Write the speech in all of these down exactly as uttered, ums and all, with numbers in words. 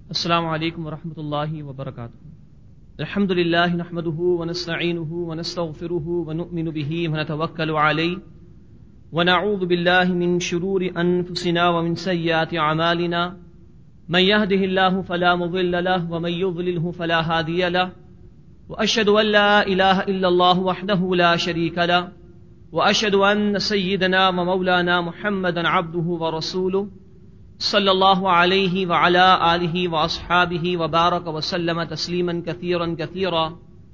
السلام علیکم ورحمۃ اللہ وبرکاتہ۔ الحمد للہ نحمده ونستعینه ونستغفره ونؤمن به ونتوکل علیہ ونعوذ باللہ من شرور انفسنا ومن سیئات اعمالنا من يهده الله فلا مضل له ومن يضلله فلا هادي له واشهد ان لا اله الا الله وحده لا شريك له واشهد ان سيدنا ومولانا محمدا عبده ورسوله صلی اللہ علیہ وعلی آلہ واصحابہ وبارک وسلم تسلیما کثیرا کثیرا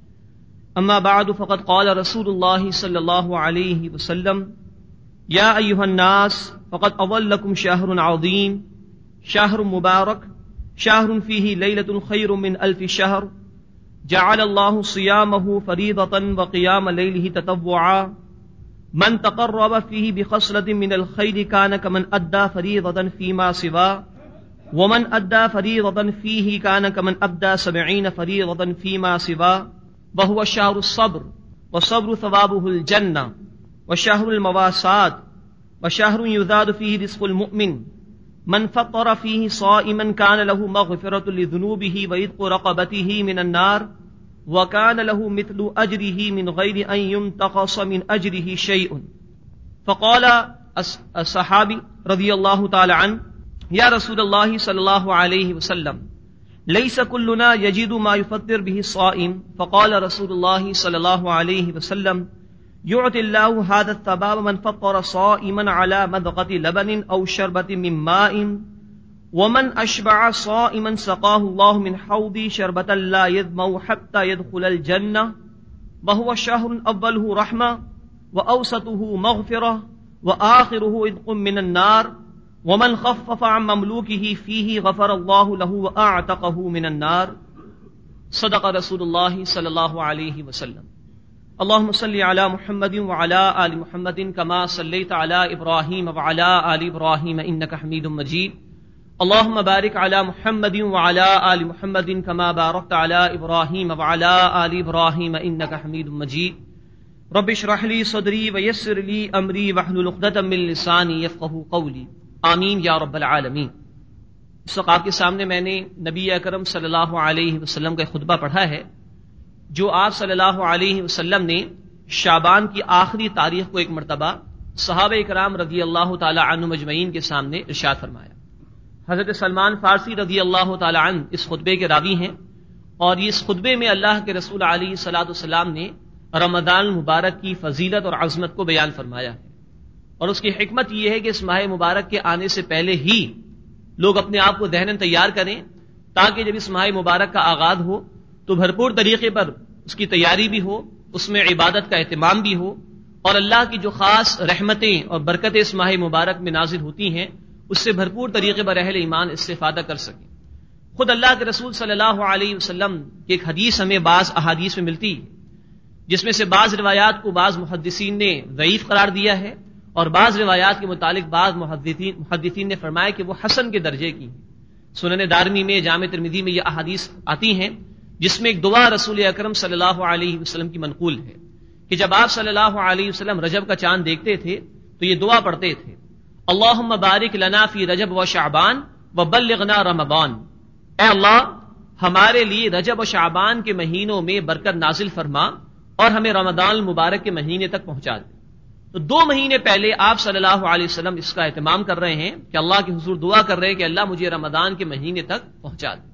اما بعد فقد قال رسول اللہ صلی اللہ علیہ وسلم یا ایہا الناس فقد اضلکم شہر عظیم شہر مبارک شہر فیہ لیلۃ خیر من الف شہر جعل اللہ صیامہ فریضۃ وقیام لیلہ تطوعا من تقرب فيه بخصلة من الخير كان كمن أدى فريضة فيما سواه ومن أدى فريضة فيه كان كمن أدى سبعين فريضة فيما سواه وهو شهر الصبر والصبر ثوابه الجنة وشهر المواساة وشهر يزاد فيه رزق المؤمن من فطر فيه صائما كان له مغفرة لذنوبه وعتق رقبته من النار وَكَانَ لَهُ مِثْلُ أَجْرِهِ مِنْ غَيْرِ أَنْ يُنْتَقَصَ مِنْ أَجْرِهِ شَيْءٌ فقال الصحابي رضي الله تعالى عنه يا رسول الله صلى الله عليه وسلم ليس كلنا يجد ما يفطر به الصائم فقال رسول الله صلى الله عليه وسلم يعطي الله هذا الثواب من فطر صائما على مضغة لبن أو شربة من ماء ومن اشبع صائما سقاه الله من حوض شربة لا يظمأ حتى يدخل الجنة وهو شهر أوله رحمة وأوسطه مغفرة وآخره عتق من النار ومن خفف عن مملوكه فيه غفر الله له وأعتقه من النار صدق رسول الله صلى الله عليه وسلم اللهم صل على محمد وعلى آل محمد كما صليت على إبراهيم وعلى آل إبراهيم إنك حميد مجيد اللهم بارك على محمد وعلى آل محمد كما باركت على إبراهيم وعلى آل إبراهيم إنك حميد مجيد رب اشرح لي صدري ويسر لي أمري واحلل عقدة من لساني يفقهوا قولي آمین یا رب العالمین۔ اس وقت آپ کے سامنے میں نے نبی اکرم صلی اللہ علیہ وسلم کا خطبہ پڑھا ہے جو آپ صلی اللہ علیہ وسلم نے شعبان کی آخری تاریخ کو ایک مرتبہ صحابہ کرام رضی اللہ تعالی عنہ مجمعین کے سامنے ارشاد فرمایا۔ حضرت سلمان فارسی رضی اللہ تعالی عنہ اس خطبے کے راوی ہیں اور اس خطبے میں اللہ کے رسول علیہ الصلوۃ والسلام نے رمضان المبارک کی فضیلت اور عظمت کو بیان فرمایا ہے، اور اس کی حکمت یہ ہے کہ اس ماہ مبارک کے آنے سے پہلے ہی لوگ اپنے آپ کو ذہناً تیار کریں تاکہ جب اس ماہ مبارک کا آغاز ہو تو بھرپور طریقے پر اس کی تیاری بھی ہو، اس میں عبادت کا اہتمام بھی ہو، اور اللہ کی جو خاص رحمتیں اور برکتیں اس ماہ مبارک میں نازل ہوتی ہیں اس سے بھرپور طریقے پر اہل ایمان استفادہ کر سکیں۔ خود اللہ کے رسول صلی اللہ علیہ وسلم کی ایک حدیث ہمیں بعض احادیث میں ملتی ہے جس میں سے بعض روایات کو بعض محدثین نے ضعیف قرار دیا ہے اور بعض روایات کے متعلق بعض محدثین محدثین نے فرمایا کہ وہ حسن کے درجے کی ہیں۔ سنن دارمی میں، جامع ترمذی میں یہ احادیث آتی ہیں جس میں ایک دعا رسول اکرم صلی اللہ علیہ وسلم کی منقول ہے کہ جب آپ صلی اللہ علیہ وسلم رجب کا چاند دیکھتے تھے تو یہ دعا پڑھتے تھے، اللہم بارک لنا فی رجب و شعبان وبلغنا رمضان، اے اللہ ہمارے لیے رجب و شعبان کے مہینوں میں برکت نازل فرما اور ہمیں رمضان المبارک کے مہینے تک پہنچا دے۔ تو دو مہینے پہلے آپ صلی اللہ علیہ وسلم اس کا اہتمام کر رہے ہیں کہ اللہ کے حضور دعا کر رہے ہیں کہ اللہ مجھے رمضان کے مہینے تک پہنچا دے۔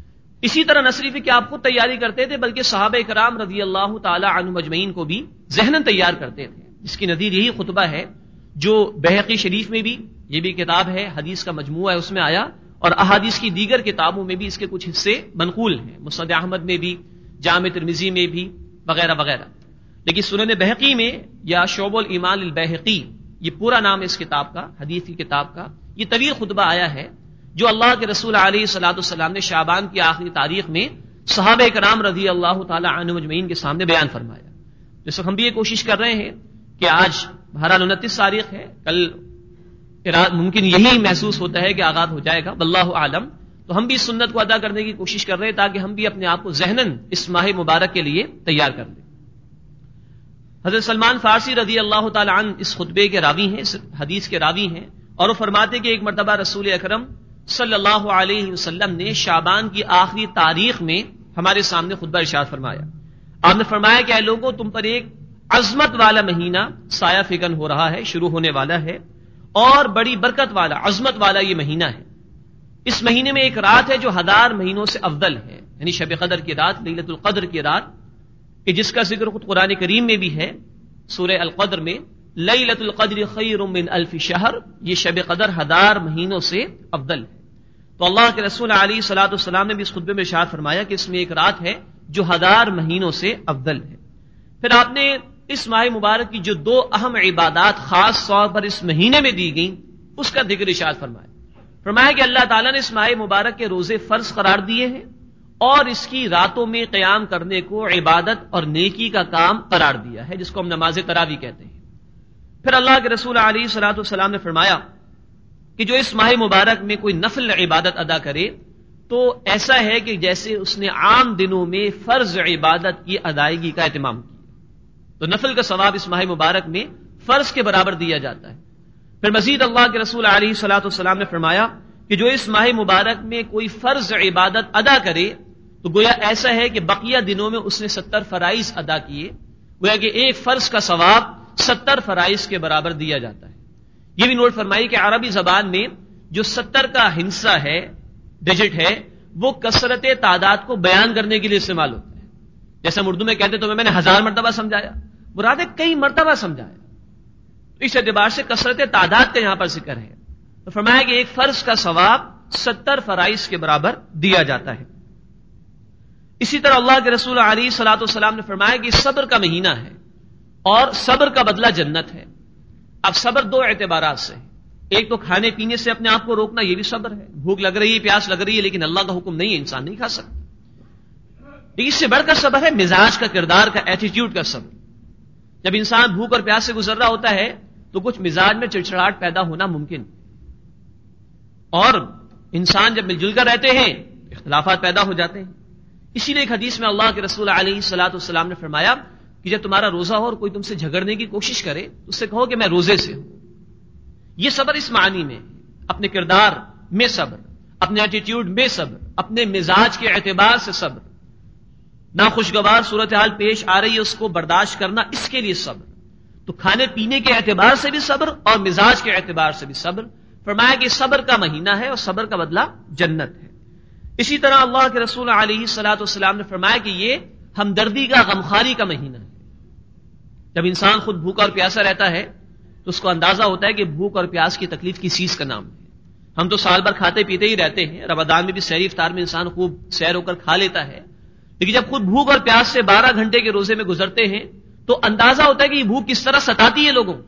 اسی طرح نہ صرف کہ آپ خود تیاری کرتے تھے بلکہ صحابہ کرام رضی اللہ تعالی عنہ مجمعین کو بھی ذہناً تیار کرتے تھے، جس کی نظیر یہی خطبہ ہے جو بہقی شریف میں بھی، یہ بھی کتاب ہے حدیث کا مجموعہ ہے، اس میں آیا، اور احادیث کی دیگر کتابوں میں بھی اس کے کچھ حصے منقول ہیں، مسند احمد میں بھی، جامع ترمذی میں بھی، وغیرہ وغیرہ۔ لیکن سنن بہقی میں یا شعب الایمان البیہقی، یہ پورا نام ہے اس کتاب کا، حدیث کی کتاب کا، یہ طویل خطبہ آیا ہے جو اللہ کے رسول علیہ الصلوۃ والسلام نے شعبان کی آخری تاریخ میں صحابہ کرام رضی اللہ تعالی عنہ مجمعین کے سامنے بیان فرمایا۔ جس وقت ہم بھی یہ کوشش کر رہے ہیں کہ آج بہرحال انتیس تاریخ ہے، کل ممکن یہی محسوس ہوتا ہے کہ آغاز ہو جائے گا، واللہ عالم، تو ہم بھی اس سنت کو ادا کرنے کی کوشش کر رہے ہیں تاکہ ہم بھی اپنے آپ کو ذہناً اس ماہ مبارک کے لیے تیار کر لیں۔ حضرت سلمان فارسی رضی اللہ تعالی عنہ اس خطبے کے راوی ہیں، اس حدیث کے راوی ہیں، اور وہ فرماتے کہ ایک مرتبہ رسول اکرم صلی اللہ علیہ وسلم نے شعبان کی آخری تاریخ میں ہمارے سامنے خطبہ ارشاد فرمایا. آپ نے فرمایا کہ اے لوگوں، تم پر ایک عظمت والا مہینہ سایہ فگن ہو رہا ہے، شروع ہونے والا ہے، اور بڑی برکت والا، عظمت والا یہ مہینہ ہے. اس مہینے میں ایک رات ہے جو ہزار مہینوں سے افضل ہے، یعنی شب قدر کی رات، لیلۃ القدر کی رات، کہ جس کا ذکر خود قرآن کریم میں بھی ہے. سورہ القدر میں لیلۃ القدر خیر من الف شہر، یہ شب قدر ہزار مہینوں سے افضل ہے. تو اللہ کے رسول علیہ الصلوۃ والسلام نے بھی اس خطبے میں ارشاد فرمایا کہ اس میں ایک رات ہے جو ہزار مہینوں سے افضل ہے. پھر آپ نے اس ماہ مبارک کی جو دو اہم عبادات خاص طور پر اس مہینے میں دی گئیں اس کا ذکر ارشاد فرمایا. فرمایا کہ اللہ تعالیٰ نے اس ماہ مبارک کے روزے فرض قرار دیے ہیں اور اس کی راتوں میں قیام کرنے کو عبادت اور نیکی کا کام قرار دیا ہے، جس کو ہم نماز تراویح کہتے ہیں. پھر اللہ کے رسول علیہ الصلوۃ والسلام نے فرمایا کہ جو اس ماہ مبارک میں کوئی نفل عبادت ادا کرے تو ایسا ہے کہ جیسے اس نے عام دنوں میں فرض عبادت کی ادائیگی کا اہتمام کیا. تو نفل کا ثواب اس ماہ مبارک میں فرض کے برابر دیا جاتا ہے. پھر مزید اللہ کے رسول علیہ الصلوۃ والسلام نے فرمایا کہ جو اس ماہ مبارک میں کوئی فرض عبادت ادا کرے تو گویا ایسا ہے کہ بقیہ دنوں میں اس نے ستر فرائض ادا کیے، گویا کہ ایک فرض کا ثواب ستر فرائض کے برابر دیا جاتا ہے. یہ بھی نوٹ فرمائی کہ عربی زبان میں جو ستر کا ہندسہ ہے، ڈیجٹ ہے، وہ کثرت تعداد کو بیان کرنے کے لیے استعمال ہوتا ہے. جیسے ہم اردو میں کہتے تو میں نے ہزار مرتبہ سمجھایا، مراد ہے کئی مرتبہ سمجھایا. اس اعتبار سے کثرت تعداد کا یہاں پر ذکر ہے. تو فرمایا کہ ایک فرض کا ثواب ستر فرائض کے برابر دیا جاتا ہے. اسی طرح اللہ کے رسول علیہ الصلوۃ والسلام نے فرمایا کہ صبر کا مہینہ ہے اور صبر کا بدلہ جنت ہے. اب صبر دو اعتبارات سے ہے. ایک تو کھانے پینے سے اپنے آپ کو روکنا، یہ بھی صبر ہے. بھوک لگ رہی ہے، پیاس لگ رہی ہے، لیکن اللہ کا حکم نہیں ہے، انسان نہیں کھا سکتا. اس سے بڑھ کر صبر ہے مزاج کا، کردار کا، ایٹیٹیوڈ کا صبر. جب انسان بھوک اور پیاس سے گزر رہا ہوتا ہے تو کچھ مزاج میں چڑچڑاہٹ پیدا ہونا ممکن، اور انسان جب مل جل کر رہتے ہیں اختلافات پیدا ہو جاتے ہیں. اسی لیے ایک حدیث میں اللہ کے رسول علیہ الصلوۃ والسلام نے فرمایا کہ جب تمہارا روزہ ہو اور کوئی تم سے جھگڑنے کی کوشش کرے تو اس سے کہو کہ میں روزے سے ہوں. یہ صبر اس معنی میں، اپنے کردار میں صبر، اپنے ایٹیٹیوڈ میں صبر، اپنے مزاج کے اعتبار سے صبر، ناخوشگوار صورتحال پیش آ رہی ہے اس کو برداشت کرنا، اس کے لیے صبر. تو کھانے پینے کے اعتبار سے بھی صبر اور مزاج کے اعتبار سے بھی صبر. فرمایا کہ صبر کا مہینہ ہے اور صبر کا بدلہ جنت ہے. اسی طرح اللہ کے رسول علیہ الصلوۃ والسلام نے فرمایا کہ یہ ہمدردی کا، غمخواری کا مہینہ ہے. جب انسان خود بھوکا اور پیاسا رہتا ہے تو اس کو اندازہ ہوتا ہے کہ بھوک اور پیاس کی تکلیف کس چیز کا نام ہے. ہم تو سال بھر کھاتے پیتے ہی رہتے ہیں، رمضان میں بھی سحری افطار میں انسان خوب سیر ہو کر کھا لیتا ہے، لیکن جب خود بھوک اور پیاس سے بارہ گھنٹے کے روزے میں گزرتے ہیں تو اندازہ ہوتا ہے کہ یہ بھوک کس طرح ستاتی ہے لوگوں.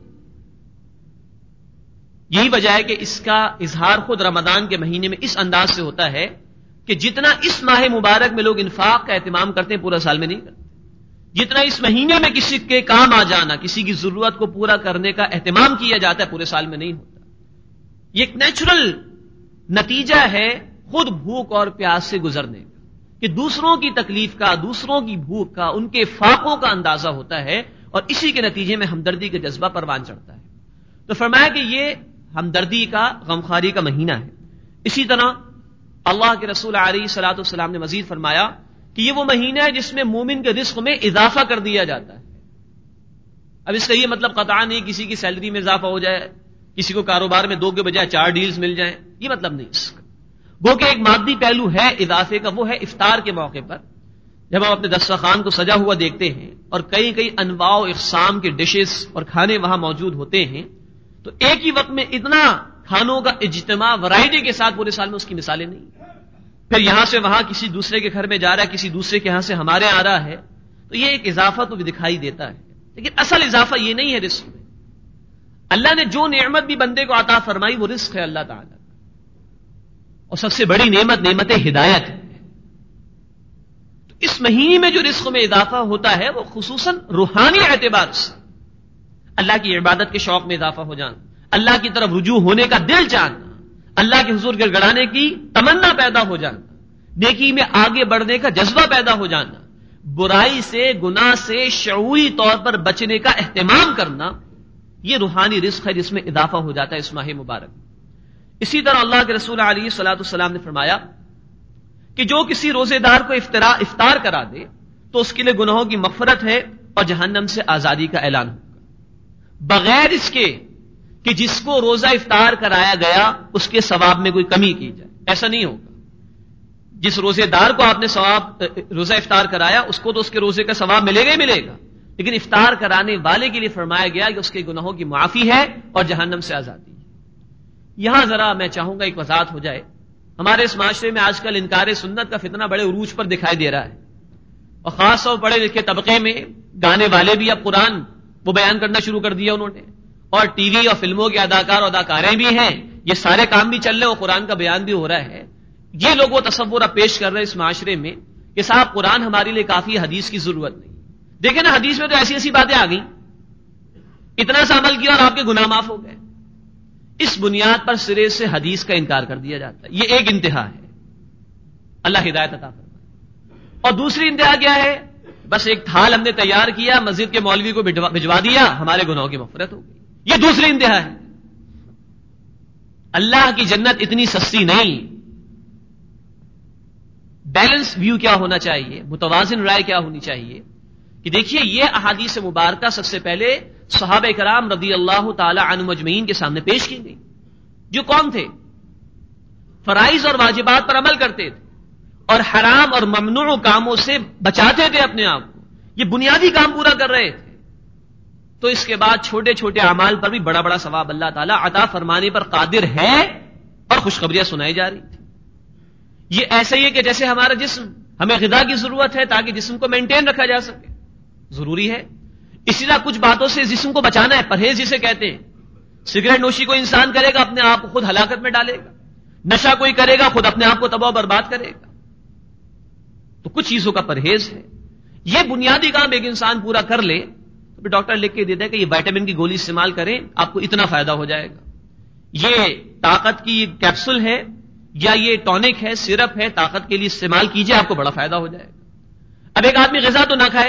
یہی وجہ ہے کہ اس کا اظہار خود رمضان کے مہینے میں اس انداز سے ہوتا ہے کہ جتنا اس ماہ مبارک میں لوگ انفاق کا اہتمام کرتے ہیں پورا سال میں نہیں کرتے، جتنا اس مہینے میں کسی کے کام آ جانا، کسی کی ضرورت کو پورا کرنے کا اہتمام کیا جاتا ہے پورے سال میں نہیں ہوتا. یہ ایک نیچرل نتیجہ ہے خود بھوک اور پیاس سے گزرنے کا، کہ دوسروں کی تکلیف کا، دوسروں کی بھوک کا، ان کے فاقوں کا اندازہ ہوتا ہے اور اسی کے نتیجے میں ہمدردی کے جذبہ پروان چڑھتا ہے. تو فرمایا کہ یہ ہمدردی کا، غمخواری کا مہینہ ہے. اسی طرح اللہ کے رسول علیہ الصلوۃ والسلام نے مزید فرمایا کہ یہ وہ مہینہ ہے جس میں مومن کے رزق میں اضافہ کر دیا جاتا ہے. اب اس کا یہ مطلب قطعا نہیں کسی کی سیلری میں اضافہ ہو جائے، کسی کو کاروبار میں دو کے بجائے چار ڈیلز مل جائیں، یہ مطلب نہیں اس کا. وہ کہ ایک مادی پہلو ہے اضافے کا، وہ ہے افطار کے موقع پر جب ہم اپنے دسترخوان کو سجا ہوا دیکھتے ہیں اور کئی کئی انواع و اقسام کے ڈشز اور کھانے وہاں موجود ہوتے ہیں تو ایک ہی وقت میں اتنا کھانوں کا اجتماع ورائٹی کے ساتھ پورے سال میں اس کی مثالیں نہیں. پھر یہاں سے وہاں کسی دوسرے کے گھر میں جا رہا ہے، کسی دوسرے کے یہاں سے ہمارے آ رہا ہے، تو یہ ایک اضافہ تو بھی دکھائی دیتا ہے، لیکن اصل اضافہ یہ نہیں ہے رزق میں. اللہ نے جو نعمت بھی بندے کو عطا فرمائی وہ رزق ہے اللہ تعالی، اور سب سے بڑی نعمت نعمت ہدایت ہے. تو اس مہینے میں جو رزق میں اضافہ ہوتا ہے وہ خصوصاً روحانی اعتبار سے اللہ کی عبادت کے شوق میں اضافہ ہو جانا، اللہ کی طرف رجوع ہونے کا دل جاننا، اللہ کے حضور گڑ گڑانے کی تمنا پیدا ہو جانا، نیکی میں آگے بڑھنے کا جذبہ پیدا ہو جانا، برائی سے، گناہ سے شعوری طور پر بچنے کا اہتمام کرنا، یہ روحانی رزق ہے جس میں اضافہ ہو جاتا ہے اس ماہ مبارک. اسی طرح اللہ کے رسول علیہ الصلوۃ والسلام نے فرمایا کہ جو کسی روزے دار کو افطار کرا دے تو اس کے لیے گناہوں کی مغفرت ہے اور جہنم سے آزادی کا اعلان ہوگا، بغیر اس کے کہ جس کو روزہ افطار کرایا گیا اس کے ثواب میں کوئی کمی کی جائے. ایسا نہیں ہوگا. جس روزے دار کو آپ نے ثواب روزہ افطار کرایا اس کو تو اس کے روزے کا ثواب ملے گا ہی ملے گا، لیکن افطار کرانے والے کے لیے فرمایا گیا کہ اس کے گناہوں کی معافی ہے اور جہنم سے آزادی ہے. یہاں ذرا میں چاہوں گا ایک وضاحت ہو جائے. ہمارے اس معاشرے میں آج کل انکار سنت کا فتنہ بڑے عروج پر دکھائی دے رہا ہے، اور خاص طور پڑھے لکھے طبقے میں گانے والے بھی اب قرآن وہ بیان کرنا شروع کر دیا انہوں نے، اور ٹی وی اور فلموں کے اداکار اور اداکاریں بھی ہیں، یہ سارے کام بھی چل رہے اور قرآن کا بیان بھی ہو رہا ہے. یہ لوگ وہ تصور اب پیش کر رہے ہیں اس معاشرے میں کہ صاحب قرآن ہمارے لیے کافی، حدیث کی ضرورت نہیں. دیکھیں نا، حدیث میں تو ایسی ایسی باتیں آ گئیں، اتنا سا عمل کیا اور آپ کے گناہ معاف ہو گئے. اس بنیاد پر سرے سے حدیث کا انکار کر دیا جاتا ہے. یہ ایک انتہا ہے، اللہ ہدایت عطا فرمائے. اور دوسری انتہا کیا ہے؟ بس ایک تھال ہم نے تیار کیا، مسجد کے مولوی کو بھجوا دیا، ہمارے گناہوں کی مغفرت ہو گئی. یہ دوسری انتہا ہے. اللہ کی جنت اتنی سستی نہیں. بیلنس ویو کیا ہونا چاہیے، متوازن رائے کیا ہونی چاہیے کہ دیکھیے یہ احادیث مبارکہ سب سے پہلے صحابہ کرام رضی اللہ تعالی عنہم اجمعین کے سامنے پیش کی گئی، جو کون تھے؟ فرائض اور واجبات پر عمل کرتے تھے اور حرام اور ممنوع کاموں سے بچاتے تھے اپنے آپ کو. یہ بنیادی کام پورا کر رہے تھے. تو اس کے بعد چھوٹے چھوٹے اعمال پر بھی بڑا بڑا ثواب اللہ تعالیٰ عطا فرمانے پر قادر ہے، اور خوشخبریاں سنائی جا رہی تھی. یہ ایسے ہی ہے کہ جیسے ہمارا جسم، ہمیں غذا کی ضرورت ہے تاکہ جسم کو مینٹین رکھا جا سکے، ضروری ہے. اسی طرح کچھ باتوں سے جسم کو بچانا ہے، پرہیز جسے کہتے ہیں. سگریٹ نوشی کوئی انسان کرے گا اپنے آپ کو خود ہلاکت میں ڈالے گا، نشہ کوئی کرے گا خود اپنے آپ کو تباہ و برباد کرے گا. تو کچھ چیزوں کا پرہیز ہے. یہ بنیادی کام ایک انسان پورا کر لے تو ڈاکٹر لکھ کے دیتا ہے کہ یہ وائٹامن کی گولی استعمال کریں، آپ کو اتنا فائدہ ہو جائے گا. یہ طاقت کی کیپسول ہے یا یہ ٹونک ہے، سرپ ہے، طاقت کے لیے استعمال کیجئے، آپ کو بڑا فائدہ ہو جائے گا. اب ایک آدمی غذا تو نہ کھائے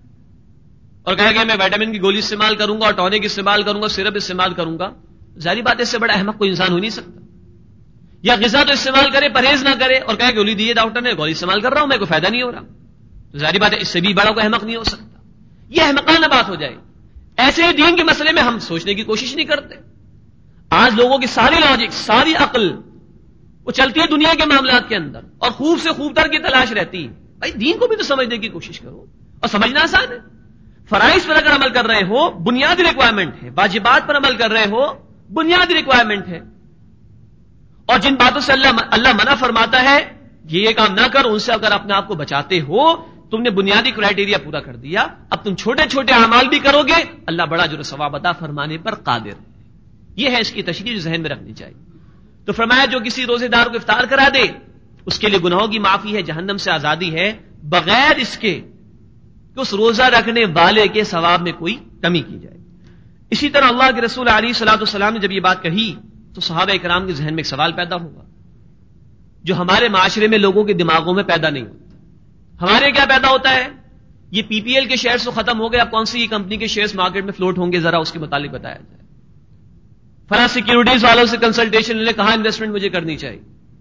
اور کہے کہ میں وائٹامن کی گولی استعمال کروں گا اور ٹونک استعمال کروں گا، سرپ استعمال کروں گا، ظاہری بات ہے اس سے بڑا احمق کوئی انسان ہو نہیں سکتا. یا غذا تو استعمال کرے، پرہیز نہ کرے اور کہے گولی دی ڈاکٹر نے، گولی استعمال کر رہا ہوں، میں کوئی فائدہ نہیں ہو رہا، تو ظاہری بات ہے اس سے بھی بڑا کوئی احمق نہیں ہو سکتا. یہ احمقانہ بات ہو جائے. ایسے ہی دین کے مسئلے میں ہم سوچنے کی کوشش نہیں کرتے. آج لوگوں کی ساری لاجک، ساری عقل وہ چلتی ہے دنیا کے معاملات کے اندر اور خوب سے خوب تر کی تلاش رہتی ہے. بھائی دین کو بھی تو سمجھنے کی کوشش کرو، اور سمجھنا آسان ہے. فرائض پر اگر عمل کر رہے ہو بنیادی ریکوائرمنٹ ہے، واجبات پر عمل کر رہے ہو بنیادی ریکوائرمنٹ ہے، اور جن باتوں سے اللہ اللہ منع فرماتا ہے یہ یہ کام نہ کر، ان سے اگر اپنے آپ کو بچاتے ہو تم نے بنیادی کرائیٹیریا پورا کر دیا. اب تم چھوٹے چھوٹے اعمال بھی کرو گے، اللہ بڑا جو ثواب عطا فرمانے پر قادر ہے. یہ ہے اس کی تشریح جو ذہن میں رکھنی چاہیے. تو فرمایا جو کسی روزے دار کو افطار کرا دے اس کے لیے گناہوں کی معافی ہے، جہنم سے آزادی ہے، بغیر اس کے کہ اس روزہ رکھنے والے کے ثواب میں کوئی کمی کی جائے. اسی طرح اللہ کے رسول علیہ الصلوۃ والسلام نے جب یہ بات کہی تو صحابہ کرام کے ذہن میں ایک سوال پیدا ہوگا جو ہمارے معاشرے میں لوگوں کے دماغوں میں پیدا نہیں ہوتا. ہمارے کیا پیدا ہوتا ہے؟ یہ پی پی ایل کے شیئرز تو ختم ہو گئے، اب کون سی کمپنی کے شیئرز مارکیٹ میں فلوٹ ہوں گے، ذرا اس کے متعلق بتایا جائے. فلاں سیکیورٹیز والوں سے کنسلٹیشن لے، کہاں انویسٹمنٹ مجھے کرنی چاہیے.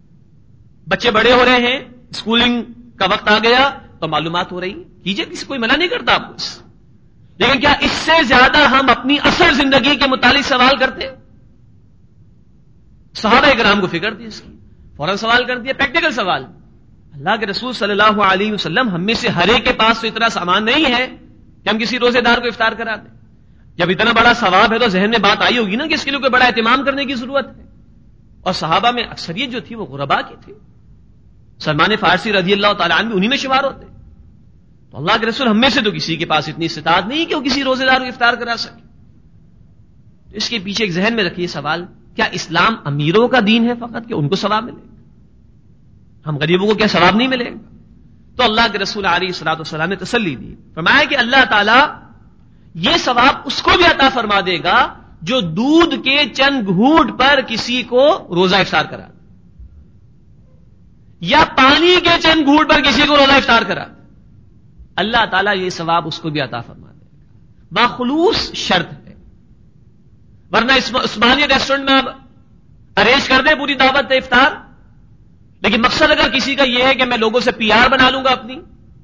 بچے بڑے ہو رہے ہیں، اسکولنگ کا وقت آ گیا تو معلومات ہو رہی، کیجئے، کسی کوئی منع نہیں کرتا آپ کو. لیکن کیا اس سے زیادہ ہم اپنی اصل زندگی کے متعلق سوال کرتے؟ صحابہ کرام کو فکر تھی اس کی، فوراً سوال کر دیا، پریکٹیکل سوال. اللہ کے رسول صلی اللہ علیہ وسلم ہم میں سے ہر ایک کے پاس تو اتنا سامان نہیں ہے کہ ہم کسی روزے دار کو افطار کرا دیں. جب اتنا بڑا ثواب ہے تو ذہن میں بات آئی ہوگی نا کہ اس کے لیے کوئی بڑا اہتمام کرنے کی ضرورت ہے. اور صحابہ میں اکثریت جو تھی وہ غربا کی تھی. سلمان فارسی رضی اللہ تعالیٰ عنہ بھی انہی میں شمار ہوتے. تو اللہ کے رسول ہم میں سے تو کسی کے پاس اتنی استطاعت نہیں کہ وہ کسی روزے دار کو افطار کرا سکے. اس کے پیچھے ایک ذہن میں رکھیے سوال، کیا اسلام امیروں کا دین ہے فقط کہ ان کو ثواب ملے گا؟ ہم غریبوں کو کیا ثواب نہیں ملے گا؟ تو اللہ کے رسول علیہ الصلوۃ والسلام نے تسلی دی، فرمایا کہ اللہ تعالیٰ یہ ثواب اس کو بھی عطا فرما دے گا جو دودھ کے چند گھونٹ پر کسی کو روزہ افطار کرا یا پانی کے چند گھونٹ پر کسی کو روزہ افطار کرا. اللہ تعالیٰ یہ ثواب اس کو بھی عطا فرما دے گا، باخلوص شرط ہے. ورنہ عثمانیہ ریسٹورنٹ میں اب ارینج کر دیں پوری دعوت افطار، لیکن مقصد اگر کسی کا یہ ہے کہ میں لوگوں سے پی آر بنا لوں گا اپنی،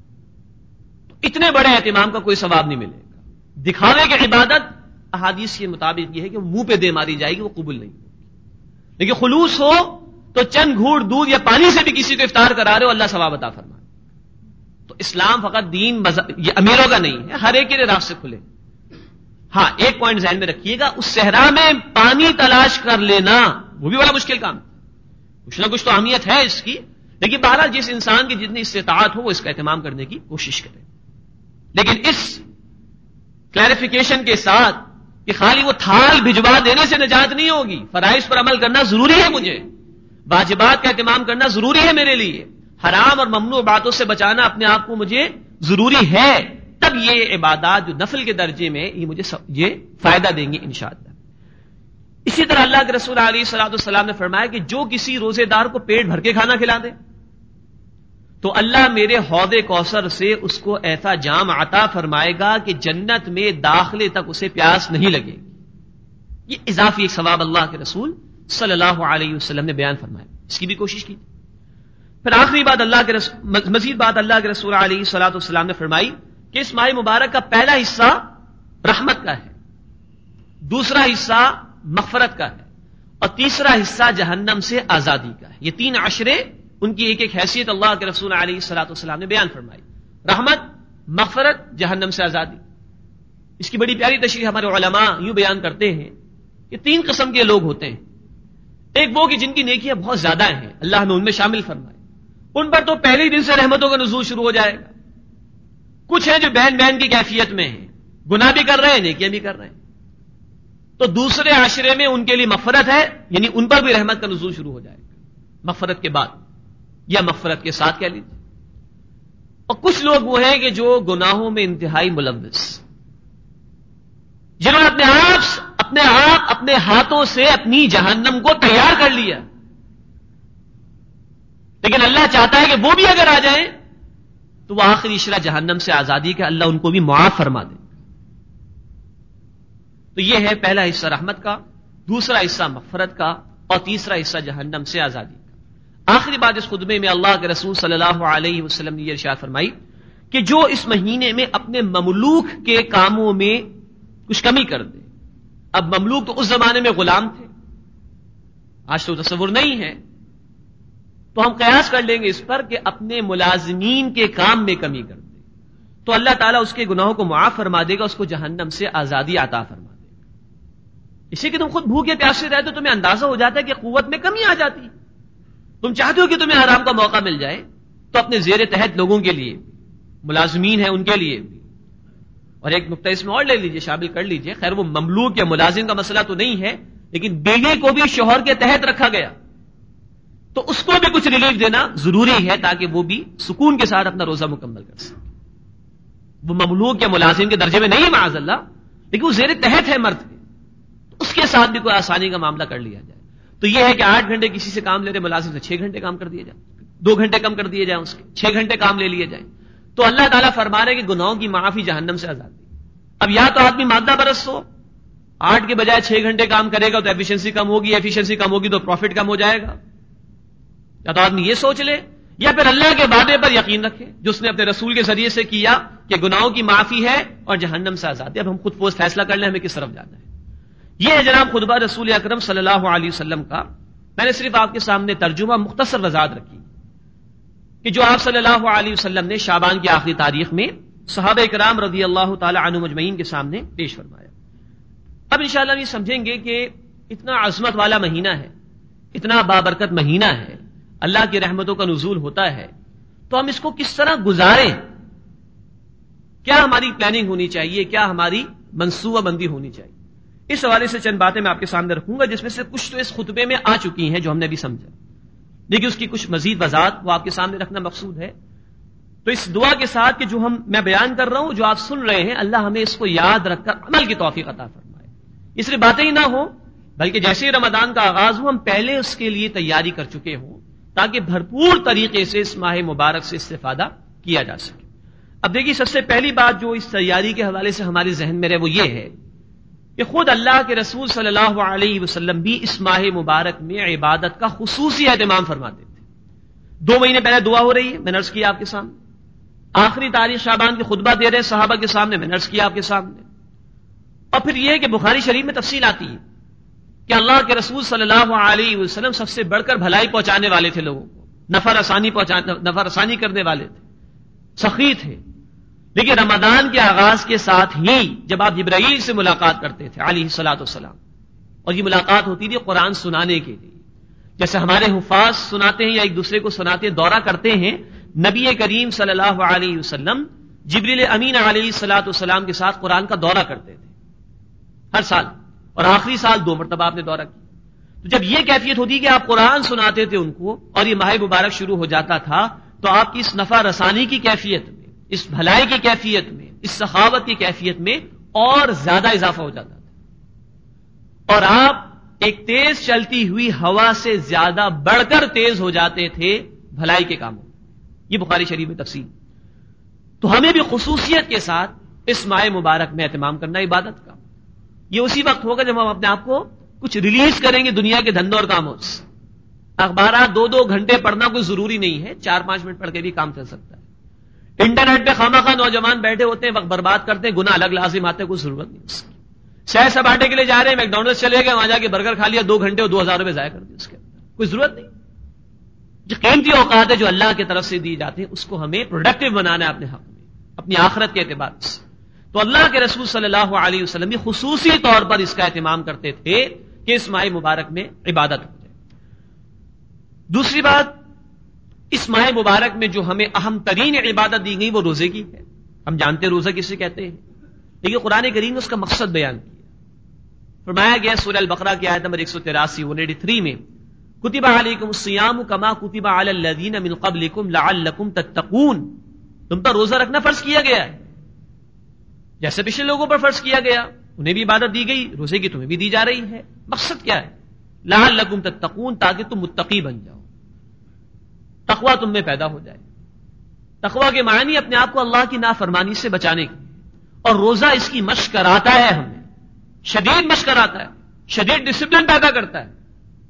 تو اتنے بڑے اہتمام کا کوئی ثواب نہیں ملے گا۔ دکھاوے کی عبادت احادیث کے مطابق یہ ہے کہ منہ پہ دے ماری جائے گی، وہ قبول نہیں ہوگی، لیکن خلوص ہو تو چند گھوٹ دودھ یا پانی سے بھی کسی کو افطار کرا رہے ہو، اللہ ثواب عطا فرمائے۔ تو اسلام فقط دین یہ امیروں کا نہیں ہے، ہر ایک کے لیے راستے کھلے۔ ہاں ایک پوائنٹ ذہن میں رکھیے گا، اس صحرا میں پانی تلاش کر لینا وہ بھی بڑا مشکل کام، کچھ نہ کچھ تو اہمیت ہے اس کی، لیکن بہرحال جس انسان کی جتنی استطاعت ہو وہ اس کا اہتمام کرنے کی کوشش کرے۔ لیکن اس کلیریفیکیشن کے ساتھ کہ خالی وہ تھال بھجوا دینے سے نجات نہیں ہوگی، فرائض پر عمل کرنا ضروری ہے، مجھے واجبات کا اہتمام کرنا ضروری ہے، میرے لیے حرام اور ممنوع باتوں سے بچانا اپنے آپ کو مجھے ضروری ہے، تب یہ عبادات جو نفل کے درجے میں یہ مجھے یہ فائدہ دیں گے انشاءاللہ۔ اسی طرح اللہ کے رسول علیہ الصلوۃ والسلام نے فرمایا کہ جو کسی روزے دار کو پیٹ بھر کے کھانا کھلا دے تو اللہ میرے حوض کوثر سے اس کو ایسا جام عطا فرمائے گا کہ جنت میں داخلے تک اسے پیاس نہیں لگے گی۔ یہ اضافی ایک ثواب اللہ کے رسول صلی اللہ علیہ وسلم نے بیان فرمایا، اس کی بھی کوشش کی۔ پھر آخری بات اللہ کے رسول مزید بات اللہ کے رسول علیہ الصلوۃ والسلام نے فرمائی کہ اس ماہ مبارک کا پہلا حصہ رحمت کا ہے، دوسرا حصہ مغفرت کا ہے، اور تیسرا حصہ جہنم سے آزادی کا ہے۔ یہ تین عشرے ان کی ایک ایک حیثیت اللہ کے رسول علیہ الصلوۃ والسلام نے بیان فرمائی، رحمت، مغفرت، جہنم سے آزادی۔ اس کی بڑی پیاری تشریح ہمارے علماء یوں بیان کرتے ہیں کہ تین قسم کے لوگ ہوتے ہیں، ایک وہ کہ جن کی نیکیاں بہت زیادہ ہیں، اللہ ہمیں ان میں شامل فرمائے، ان پر تو پہلے ہی دن سے رحمتوں کا نزول شروع ہو جائے گا۔ کچھ ہیں جو بین بین کی کیفیت میں ہیں، گناہ بھی کر رہے ہیں، نیکیاں بھی کر رہے ہیں، تو دوسرے عشرے میں ان کے لیے مغفرت ہے، یعنی ان پر بھی رحمت کا نزول شروع ہو جائے گا مغفرت کے بعد یا مغفرت کے ساتھ کہہ لیجیے۔ اور کچھ لوگ وہ ہیں کہ جو گناہوں میں انتہائی ملوث، جنہوں نے اپنے آپ اپنے آپ اپنے ہاتھوں سے اپنی جہنم کو تیار کر لیا، لیکن اللہ چاہتا ہے کہ وہ بھی اگر آ جائیں تو وہ آخری عشرہ جہنم سے آزادی کا اللہ ان کو بھی معاف فرما دے۔ تو یہ ہے پہلا حصہ رحمت کا، دوسرا حصہ مغفرت کا، اور تیسرا حصہ جہنم سے آزادی کا۔ آخری بات اس خطبے میں اللہ کے رسول صلی اللہ علیہ وسلم نے یہ ارشاد فرمائی کہ جو اس مہینے میں اپنے مملوک کے کاموں میں کچھ کمی کر دے، اب مملوک تو اس زمانے میں غلام تھے، آج تو تصور نہیں ہے، تو ہم قیاس کر لیں گے اس پر کہ اپنے ملازمین کے کام میں کمی کر دے تو اللہ تعالیٰ اس کے گناہوں کو معاف فرما دے گا، اس کو جہنم سے آزادی عطا فرما دے گا۔ اسی کہ تم خود بھوکے پیاسے رہتے تمہیں اندازہ ہو جاتا ہے کہ قوت میں کمی آ جاتی ہے، تم چاہتے ہو کہ تمہیں آرام کا موقع مل جائے، تو اپنے زیر تحت لوگوں کے لیے، ملازمین ہیں ان کے لیے بھی، اور ایک نقطہ اس میں اور لے لیجئے، شامل کر لیجئے، خیر وہ مملوک یا ملازم کا مسئلہ تو نہیں ہے، لیکن بیوی کو بھی شوہر کے تحت رکھا گیا تو اس کو بھی کچھ ریلیف دینا ضروری ہے تاکہ وہ بھی سکون کے ساتھ اپنا روزہ مکمل کر سکے۔ وہ مملوک یا ملازم کے درجے میں نہیں معاذ اللہ، لیکن وہ زیر تحت ہے مرد کے، تو اس کے ساتھ بھی کوئی آسانی کا معاملہ کر لیا جائے۔ تو یہ ہے کہ آٹھ گھنٹے کسی سے کام لے رہے ملازم سے چھ گھنٹے کام کر دیے جائیں، دو گھنٹے کم کر دیے جائیں، اس کے چھ گھنٹے کام لے لیے جائیں، تو اللہ تعالیٰ فرما رہے کہ گناہوں کی معافی جہنم سے آزادی۔ اب یا تو آدمی مادہ برس ہو، آٹھ کے بجائے چھ گھنٹے کام کرے گا تو ایفیشنسی کم ہوگی، ایفیشنسی کم ہوگی تو پروفٹ کم ہو جائے گا، یا تو آدمی یہ سوچ لے، یا پھر اللہ کے وعدے پر یقین رکھے جو اس نے اپنے رسول کے ذریعے سے کیا کہ گناہوں کی معافی ہے اور جہنم سے آزادی۔ اب ہم خود پوز فیصلہ کر لیں ہمیں کس طرف جانا ہے۔ یہ ہے جناب خطبہ رسول اکرم صلی اللہ علیہ وسلم کا۔ میں نے صرف آپ کے سامنے ترجمہ مختصر وضاحت رکھی کہ جو آپ صلی اللہ علیہ وسلم نے شعبان کی آخری تاریخ میں صحابہ کرام رضی اللہ تعالی عنہ مجمعین کے سامنے پیش فرمایا۔ اب انشاءاللہ ہم یہ سمجھیں گے کہ اتنا عظمت والا مہینہ ہے، اتنا بابرکت مہینہ ہے، اللہ کی رحمتوں کا نزول ہوتا ہے، تو ہم اس کو کس طرح گزاریں، کیا ہماری پلاننگ ہونی چاہیے، کیا ہماری منصوبہ بندی ہونی چاہیے۔ اس حوالے سے چند باتیں میں آپ کے سامنے رکھوں گا جس میں سے کچھ تو اس خطبے میں آ چکی ہیں جو ہم نے بھی سمجھا، لیکن اس کی کچھ مزید وضاحت وہ آپ کے سامنے رکھنا مقصود ہے۔ تو اس دعا کے ساتھ کہ جو ہم میں بیان کر رہا ہوں، جو آپ سن رہے ہیں، اللہ ہمیں اس کو یاد رکھ کر عمل کی توفیق عطا فرمائے، اس لیے باتیں ہی نہ ہو بلکہ جیسے ہی رمضان کا آغاز ہو ہم پہلے اس کے لیے تیاری کر چکے ہوں تاکہ بھرپور طریقے سے اس ماہ مبارک سے استفادہ کیا جا سکے۔ اب دیکھیے سب سے پہلی بات جو اس تیاری کے حوالے سے ہمارے ذہن میں رہے وہ یہ ہے کہ خود اللہ کے رسول صلی اللہ علیہ وسلم بھی اس ماہ مبارک میں عبادت کا خصوصی اہتمام فرماتے تھے. دو مہینے پہلے دعا ہو رہی ہے، میں نے عرض کیا آپ کے سامنے. آخری تاریخ شعبان کی خطبہ دے رہے صحابہ کے سامنے، میں نے عرض کیا آپ کے سامنے. اور پھر یہ کہ بخاری شریف میں تفصیل آتی ہے کہ اللہ کے رسول صلی اللہ علیہ وسلم سب سے بڑھ کر بھلائی پہنچانے والے تھے، لوگوں کو نفع رسانی پہنچانے نفع رسانی کرنے والے تھے، سخی تھے. لیکن رمضان کے آغاز کے ساتھ ہی جب آپ جبرائیل سے ملاقات کرتے تھے علیہ الصلوۃ والسلام، اور یہ ملاقات ہوتی تھی قرآن سنانے کے لیے، جیسے ہمارے حفاظ سناتے ہیں یا ایک دوسرے کو سناتے ہیں، دورہ کرتے ہیں، نبی کریم صلی اللہ علیہ وسلم جبریل امین علیہ الصلوۃ والسلام کے ساتھ قرآن کا دورہ کرتے تھے ہر سال، اور آخری سال دو مرتبہ آپ نے دورہ کیا. تو جب یہ کیفیت ہوتی کہ آپ قرآن سناتے تھے ان کو اور یہ ماہ مبارک شروع ہو جاتا تھا، تو آپ کی اس نفع رسانی کی کیفیت میں، اس بھلائی کی کیفیت میں، اس سخاوت کی کیفیت میں اور زیادہ اضافہ ہو جاتا تھا، اور آپ ایک تیز چلتی ہوئی ہوا سے زیادہ بڑھ کر تیز ہو جاتے تھے بھلائی کے کاموں. یہ بخاری شریف میں تفصیل. تو ہمیں بھی خصوصیت کے ساتھ اس ماہ مبارک میں اہتمام کرنا عبادت کا. یہ اسی وقت ہوگا جب ہم اپنے آپ کو کچھ ریلیز کریں گے دنیا کے دھندوں اور کاموں سے. اخبارات دو دو گھنٹے پڑھنا کوئی ضروری نہیں ہے، چار پانچ منٹ پڑھ کے بھی کام چل سکتا ہے. انٹرنیٹ پہ خواہ مخواہ نوجوان بیٹھے ہوتے ہیں، وقت برباد کرتے ہیں، گناہ الگ لازم آتے ہیں، کوئی ضرورت نہیں اس کی. سیر سپاٹے کے لیے جا رہے ہیں، میکڈونلڈس چلے گئے، وہاں جا کے برگر کھا لیا، دو گھنٹے اور دو ہزار روپے ضائع کر دیے، اس کے کوئی ضرورت نہیں. جو قیمتی اوقات ہے جو اللہ کی طرف سے دی جاتی ہیں، اس کو ہمیں پروڈکٹیو بنانا ہے اپنے حق میں، اپنی آخرت کے اعتبار سے. تو اللہ کے رسول صلی اللہ علیہ وسلم بھی خصوصی طور پر اس کا اہتمام کرتے تھے کہ اس ماہ مبارک میں عبادت ہو جائے. دوسری بات، اس ماہ مبارک میں جو ہمیں اہم ترین عبادت دی گئی وہ روزے کی ہے. ہم جانتے ہیں روزہ کسے کہتے ہیں، لیکن قرآن کریم نے اس کا مقصد بیان کیا. فرمایا گیا سورہ البقرہ کی آیت نمبر ایک سو تراسی ایک سو تراسی میں، کتب علیکم الصیام کما کتب علی الذین من قبلکم لعلکم تتقون. تم پر روزہ رکھنا فرض کیا گیا ہے جیسے پچھلے لوگوں پر فرض کیا گیا، انہیں بھی عبادت دی گئی، روزے کی تمہیں بھی دی جا رہی ہے. مقصد کیا ہے؟ لعلکم تتقون، تاکہ تم متقی بن جاؤ، تقوی تم میں پیدا ہو جائے. تقوی کے معنی اپنے آپ کو اللہ کی نافرمانی سے بچانے کی، اور روزہ اس کی مشق کراتا ہے، ہمیں شدید مشق کراتا ہے، شدید ڈسپلن پیدا کرتا ہے.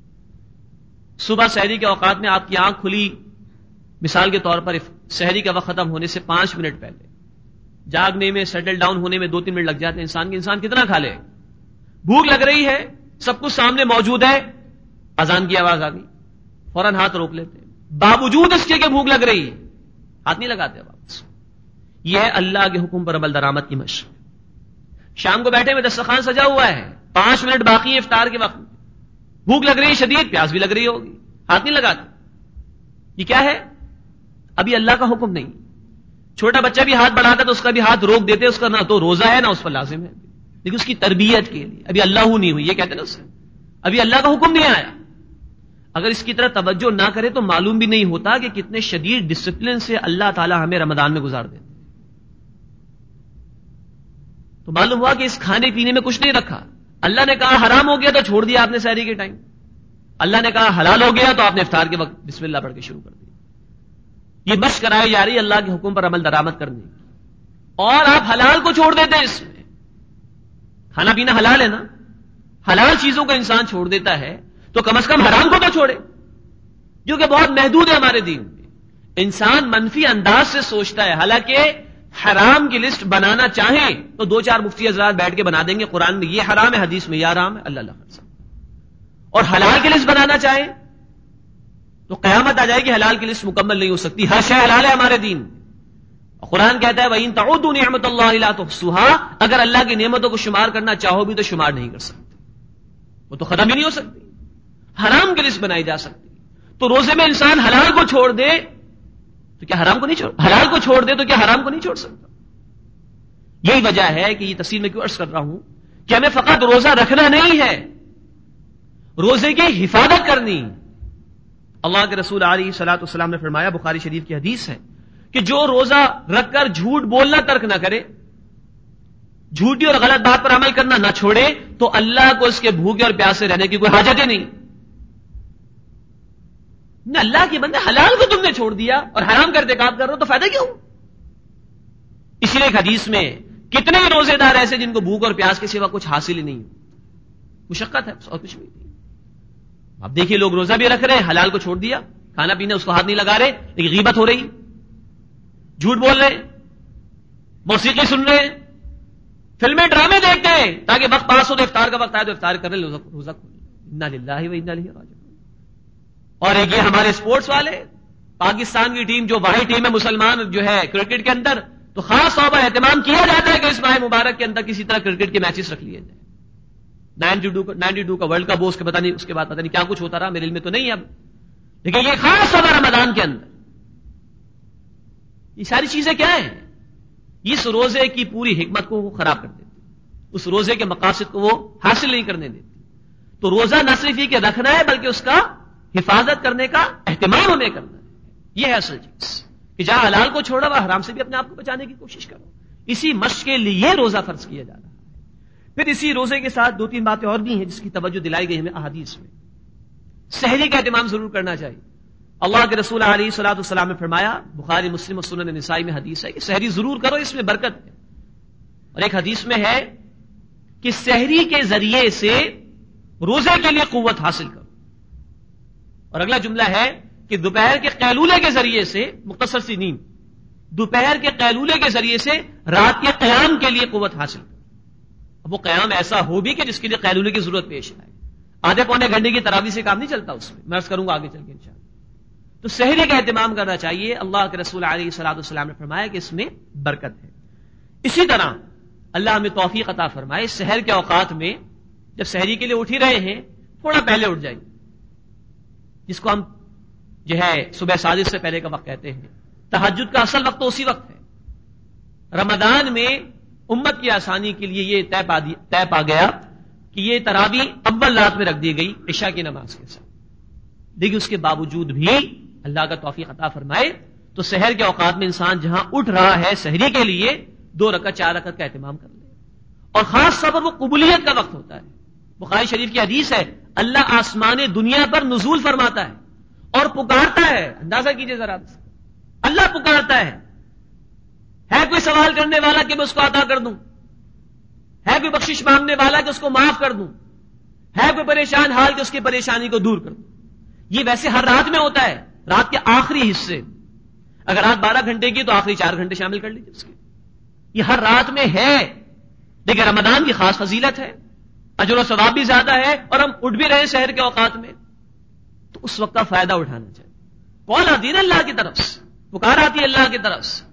صبح سحری کے اوقات میں آپ کی آنکھ کھلی، مثال کے طور پر سحری کا وقت ختم ہونے سے پانچ منٹ پہلے، جاگنے میں سیٹل ڈاؤن ہونے میں دو تین منٹ لگ جاتے ہیں انسان کے. انسان کتنا کھا لے؟ بھوک لگ رہی ہے، سب کچھ سامنے موجود ہے، اذان کی آواز آ گئی، فوراً ہاتھ روک لیتے ہیں باوجود اس کے کہ بھوک لگ رہی ہے، ہاتھ نہیں لگاتے واپس. یہ ہے اللہ کے حکم پر عمل درآمد کی مشق. شام کو بیٹھے میں دسترخوان سجا ہوا ہے، پانچ منٹ باقی ہے افطار کے وقت، بھوک لگ رہی ہے شدید، پیاس بھی لگ رہی ہوگی، ہاتھ نہیں لگاتے. یہ کیا ہے؟ ابھی اللہ کا حکم نہیں. چھوٹا بچہ بھی ہاتھ بڑھاتا تو اس کا بھی ہاتھ روک دیتے، اس کا نہ تو روزہ ہے نہ اس پر لازم ہے، لیکن اس کی تربیت کے لیے ابھی اللہ نہیں ہوئی، یہ کہتے ہیں نا، اس سے ابھی اللہ کا حکم نہیں آیا. اگر اس کی طرح توجہ نہ کرے تو معلوم بھی نہیں ہوتا کہ کتنے شدید ڈسپلن سے اللہ تعالی ہمیں رمضان میں گزار دیتے. تو معلوم ہوا کہ اس کھانے پینے میں کچھ نہیں رکھا. اللہ نے کہا حرام ہو گیا تو چھوڑ دیا آپ نے سحری کے ٹائم، اللہ نے کہا حلال ہو گیا تو آپ نے افطار کے وقت بسم اللہ پڑھ کے شروع کر دیا. یہ مشق کرائی جا رہی ہے اللہ کے حکم پر عمل درآمد کرنے کی، اور آپ حلال کو چھوڑ دیتے ہیں. اس میں کھانا پینا حلال ہے نا، حلال چیزوں کو انسان چھوڑ دیتا ہے تو کم از کم حرام کو تو چھوڑے، جو کہ بہت محدود ہے ہمارے دین میں. انسان منفی انداز سے سوچتا ہے، حالانکہ حرام کی لسٹ بنانا چاہیں تو دو چار مفتی حضرات بیٹھ کے بنا دیں گے، قرآن میں یہ حرام ہے، حدیث میں یہ حرام ہے، اللہ اللہ. اور حلال کی لسٹ بنانا چاہیں تو قیامت آ جائے گی، حلال کی لسٹ مکمل نہیں ہو سکتی. ہر شے حلال ہے ہمارے دین. قرآن کہتا ہے وَإِن تَعُدُّوا نِعْمَتَ اللَّهِ لَا تُحْصُوهَا، اگر اللہ کی نعمتوں کو شمار کرنا چاہو بھی تو شمار نہیں کر سکتے، وہ تو ختم ہی نہیں ہو سکتی. حرام کی لسٹ بنائی جا سکتی. تو روزے میں انسان حلال کو چھوڑ دے تو کیا حرام کو نہیں چھوڑ حلال کو چھوڑ دے تو کیا حرام کو نہیں چھوڑ سکتا. یہی وجہ ہے کہ یہ تفصیل میں کیوں عرض کر رہا ہوں کہ ہمیں فقط روزہ رکھنا نہیں ہے، روزے کی حفاظت کرنی. اللہ کے رسول علیہ الصلوۃ والسلام نے فرمایا، بخاری شریف کی حدیث ہے، کہ جو روزہ رکھ کر جھوٹ بولنا ترک نہ کرے، جھوٹی اور غلط بات پر عمل کرنا نہ چھوڑے، تو اللہ کو اس کے بھوکے اور پیاسے رہنے کی کوئی حاجت ہی نہیں. نہ اللہ کے بندے، حلال کو تم نے چھوڑ دیا اور حرام کا ارتکاب کر رہے ہو تو فائدہ کیوں؟ اسی لیے ایک حدیث میں کتنے روزے دار ایسے جن کو بھوک اور پیاس کے سوا کچھ حاصل ہی نہیں ہے، مشقت ہے اور کچھ بھی نہیں۔ اب دیکھیے لوگ روزہ بھی رکھ رہے ہیں، حلال کو چھوڑ دیا، کھانا پینا اس کو ہاتھ نہیں لگا رہے، لیکن غیبت ہو رہی، جھوٹ بول رہے ہیں، موسیقی سن رہے ہیں، فلمیں ڈرامے دیکھتے ہیں تاکہ وقت پاس ہو تو افطار کا وقت آئے تو افطار کر لیں، روزہ کھول لیں۔ انا للہ و انا الیہ راجعون۔ اور ایک یہ ہمارے اسپورٹس والے، پاکستان کی ٹیم جو واحد ٹیم ہے مسلمان جو ہے کرکٹ کے اندر، تو خاص طور پر اہتمام کیا جاتا ہے کہ اس ماہ مبارک کے اندر کسی طرح کرکٹ کے میچز رکھ لیے جائیں۔ نائنٹی ٹو کا ورلڈ کپ اس کے پتہ نہیں، اس کے بعد پتہ نہیں کیا کچھ ہوتا رہا، میرے علم میں تو نہیں ہے اب، لیکن یہ خاص طور پر رمضان کے اندر یہ ساری چیزیں کیا ہیں؟ اس روزے کی پوری حکمت کو وہ خراب کر دیتی، اس روزے کے مقاصد کو وہ حاصل نہیں کرنے دیتی۔ تو روزہ نہ صرف یہ کہ رکھنا ہے بلکہ اس کا حفاظت کرنے کا اہتمام ہمیں کرنا ہے، یہ ہے اصل چیز کہ جہاں حلال کو چھوڑا وہ حرام سے بھی اپنے آپ کو بچانے کی کوشش کرو۔ اسی مشق کے لیے روزہ فرض کیا جا رہا ہے۔ پھر اسی روزے کے ساتھ دو تین باتیں اور بھی ہیں جس کی توجہ دلائی گئی ہمیں احادیث میں۔ سحری کا اہتمام ضرور کرنا چاہیے۔ اللہ کے رسول علیہ الصلوۃ والسلام نے فرمایا، بخاری مسلم اور سنن نسائی میں حدیث ہے کہ سحری ضرور کرو، اس میں برکت ہے۔ اور ایک حدیث میں ہے کہ سحری کے ذریعے سے روزے کے لیے قوت حاصل کرو۔ اور اگلا جملہ ہے کہ دوپہر کے قیلولے کے ذریعے سے، مختصر سی نیند، دوپہر کے قیلولے کے ذریعے سے رات کے قیام کے لیے قوت حاصل کرو۔ اب وہ قیام ایسا ہو بھی کہ جس کے لیے قیلولے کی ضرورت پیش آئے، آدھے پونے گھنٹے کی تراویح سے کام نہیں چلتا، اس میں میں عرض کروں گا آگے چل کے انشاءاللہ۔ تو سحری کا اہتمام کرنا چاہیے۔ اللہ کے رسول علیہ الصلوۃ والسلام نے فرمایا کہ اس میں برکت ہے۔ اسی طرح اللہ ہمیں توفیق عطا فرمائے، سحر کے اوقات میں جب سحری کے لیے اٹھ ہی رہے ہیں تھوڑا پہلے اٹھ جائیں، جس کو ہم جو ہے صبح سازش سے پہلے کا وقت کہتے ہیں۔ تہجد کا اصل وقت تو اسی وقت ہے۔ رمضان میں امت کی آسانی کے لیے یہ طے پا طے پا گیا کہ یہ تراویح اول رات میں رکھ دی گئی عشاء کی نماز کے ساتھ، لیکن اس کے باوجود بھی اللہ کا توفیق عطا فرمائے تو سحر کے اوقات میں انسان جہاں اٹھ رہا ہے سحری کے لیے دو رکعت چار رکعت کا اہتمام کر لے۔ اور خاص طور پر وہ قبولیت کا وقت ہوتا ہے۔ بخاری شریف کی حدیث ہے، اللہ آسمان دنیا پر نزول فرماتا ہے اور پکارتا ہے، اندازہ کیجئے ذرا، اللہ پکارتا ہے، ہے کوئی سوال کرنے والا کہ میں اس کو عطا کر دوں، ہے کوئی بخشش مانگنے والا کہ اس کو معاف کر دوں، ہے کوئی پریشان حال کہ اس کی پریشانی کو دور کر دوں۔ یہ ویسے ہر رات میں ہوتا ہے، رات کے آخری حصے، اگر رات بارہ گھنٹے کی تو آخری چار گھنٹے شامل کر لیجیے اس کے، یہ ہر رات میں ہے۔ لیکن رمضان کی خاص فضیلت ہے، اجر و ثواب بھی زیادہ ہے، اور ہم اٹھ بھی رہے ہیں سحر کے اوقات میں، تو اس وقت کا فائدہ اٹھانا چاہیے۔ کال آتی ہے نا اللہ کی طرف سے، پکار آتی ہے اللہ کی طرف سے،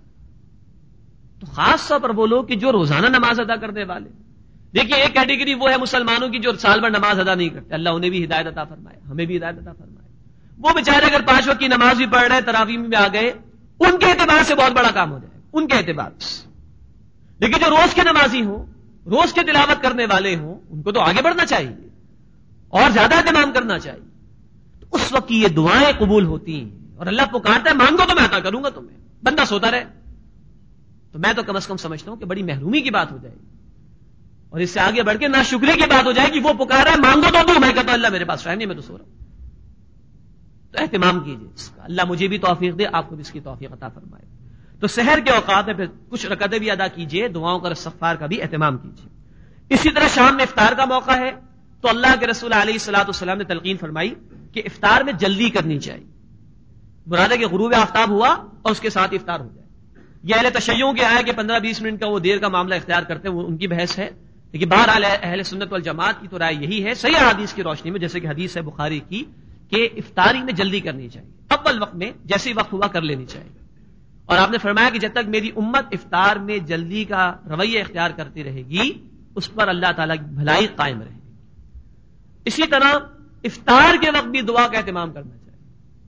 تو خاص طور پر وہ لوگ کہ جو روزانہ نماز ادا کرنے والے۔ دیکھیے ایک کیٹیگری وہ ہے مسلمانوں کی جو سال بھر نماز ادا نہیں کرتے، اللہ انہیں بھی ہدایت عطا فرمائے، ہمیں بھی ہدایت عطا فرمائے۔ وہ بیچارے اگر پانچ وقت کی نماز بھی پڑھ رہے ہیں، تراویح میں بھی آ گئے، ان کے اعتبار سے بہت بڑا کام ہو جائے، ان کے اعتبار سے۔ لیکن جو روز کے نمازی ہوں، روز کے تلاوت کرنے والے ہوں، ان کو تو آگے بڑھنا چاہیے اور زیادہ اہتمام کرنا چاہیے۔ تو اس وقت کی یہ دعائیں قبول ہوتی ہیں، اور اللہ پکارتا ہے مانگو تو میں عطا کروں گا تمہیں، بندہ سوتا رہے۔ تو میں تو کم از کم سمجھتا ہوں کہ بڑی محرومی کی بات ہو جائے گی، اور اس سے آگے بڑھ کے ناشکری کی بات ہو جائے گی، وہ پکار ہے مانگو تو دوں، میں کہتا ہوں اللہ میرے پاس ٹائم نہیں، میں تو سو رہا ہوں۔ تو اہتمام کیجیے اس کا، اللہ مجھے بھی توفیق دے، آپ کو بھی اس کی توفیق عطا فرمائے۔ تو سحر کے اوقات میں پھر کچھ رکعتیں بھی ادا کیجیے، دعاؤں کا استغفار کا بھی اہتمام کیجیے۔ اسی طرح شام میں افطار کا موقع ہے تو اللہ کے رسول علیہ الصلوۃ والسلام نے تلقین فرمائی کہ افطار میں جلدی کرنی چاہیے۔ مراد ہے کہ غروب آفتاب ہوا اور اس کے ساتھ افطار ہو جائے۔ یہ اہل تشیعوں کے آیا کہ پندرہ بیس منٹ کا وہ دیر کا معاملہ اختیار کرتے ہیں، وہ ان کی بحث ہے، لیکن بہرحال اہل سنت والجماعت کی تو رائے یہی ہے صحیح حدیث کی روشنی میں، جیسے کہ حدیث ہے بخاری کی کہ افطاری میں جلدی کرنی چاہیے، اول وقت میں جیسے وقت ہوا کر لینی چاہیے۔ اور آپ نے فرمایا کہ جب تک میری امت افطار میں جلدی کا رویہ اختیار کرتی رہے گی اس پر اللہ تعالیٰ کی بھلائی قائم رہے گی۔ اسی طرح افطار کے وقت بھی دعا کا اہتمام کرنا چاہیے۔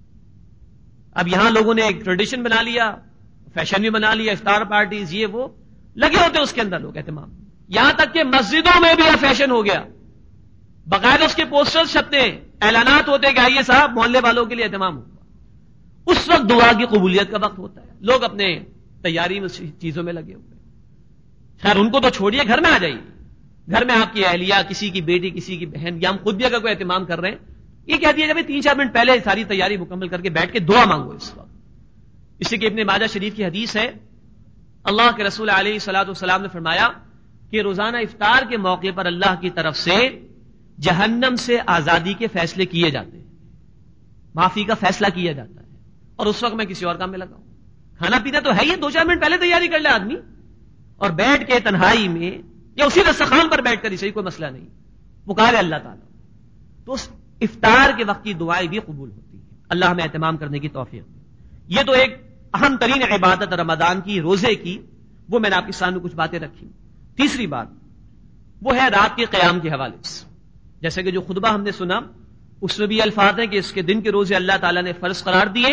اب یہاں لوگوں نے ایک ٹریڈیشن بنا لیا، فیشن بھی بنا لیا، افطار پارٹیز یہ وہ لگے ہوتے اس کے اندر لوگ اہتمام، یہاں تک کہ مسجدوں میں بھی اب فیشن ہو گیا، باقاعدہ اس کے پوسٹر چھپتے ہیں، اعلانات ہوتے کہ آئیے صاحب محلے والوں کے لیے اہتمام ہوگا۔ اس وقت دعا کی قبولیت کا وقت ہوتا ہے، لوگ اپنے تیاری میں چیزوں میں لگے ہوئے۔ خیر ان کو تو چھوڑیے، گھر میں آ جائیے، گھر میں آپ کی اہلیہ، کسی کی بیٹی، کسی کی بہن، یا ہم خود بھی اگر کوئی اہتمام کر رہے ہیں، یہ کہہ دیا کہ تین چار منٹ پہلے ساری تیاری مکمل کر کے بیٹھ کے دعا مانگو اس وقت۔ اسی کے ابن ماجہ شریف کی حدیث ہے، اللہ کے رسول علیہ الصلوۃ والسلام نے فرمایا کہ روزانہ افطار کے موقع پر اللہ کی طرف سے جہنم سے آزادی کے فیصلے کیے جاتے ہیں، معافی کا فیصلہ کیا جاتا ہے، اور اس وقت میں کسی اور کام میں لگا ہوں۔ کھانا پینا تو ہے ہی، دو چار منٹ پہلے تیاری کر لے آدمی، اور بیٹھ کے تنہائی میں یا اسی دسترخوان پر بیٹھ کر ہی صحیح، کوئی مسئلہ نہیں، پکارے اللہ تعالیٰ، تو اس افطار کے وقت کی دعائیں بھی قبول ہوتی ہیں۔ اللہ ہمیں اہتمام کرنے کی توفیق دے۔ یہ تو ایک اہم ترین عبادت رمضان کی، روزے کی، وہ میں نے آپ کے سامنے کچھ باتیں رکھی۔ تیسری بات وہ ہے رات کے قیام کے حوالے سے، جیسے کہ جو خطبہ ہم نے سنا اس میں بھی الفاظ ہیں کہ اس کے دن کے روزے اللہ تعالیٰ نے فرض قرار دیے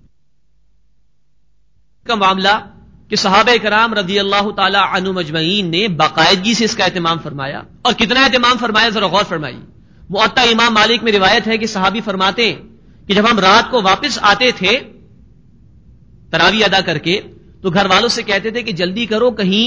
کا معاملہ کہ صحابہ کرام رضی اللہ تعالی عنہ مجمعین نے باقاعدگی سے اس کا اہتمام فرمایا، اور کتنا اہتمام فرمایا ذرا غور فرمائیے۔ موطا امام مالک میں روایت ہے کہ صحابی فرماتے ہیں کہ جب ہم رات کو واپس آتے تھے تراویح ادا کر کے تو گھر والوں سے کہتے تھے کہ جلدی کرو، کہیں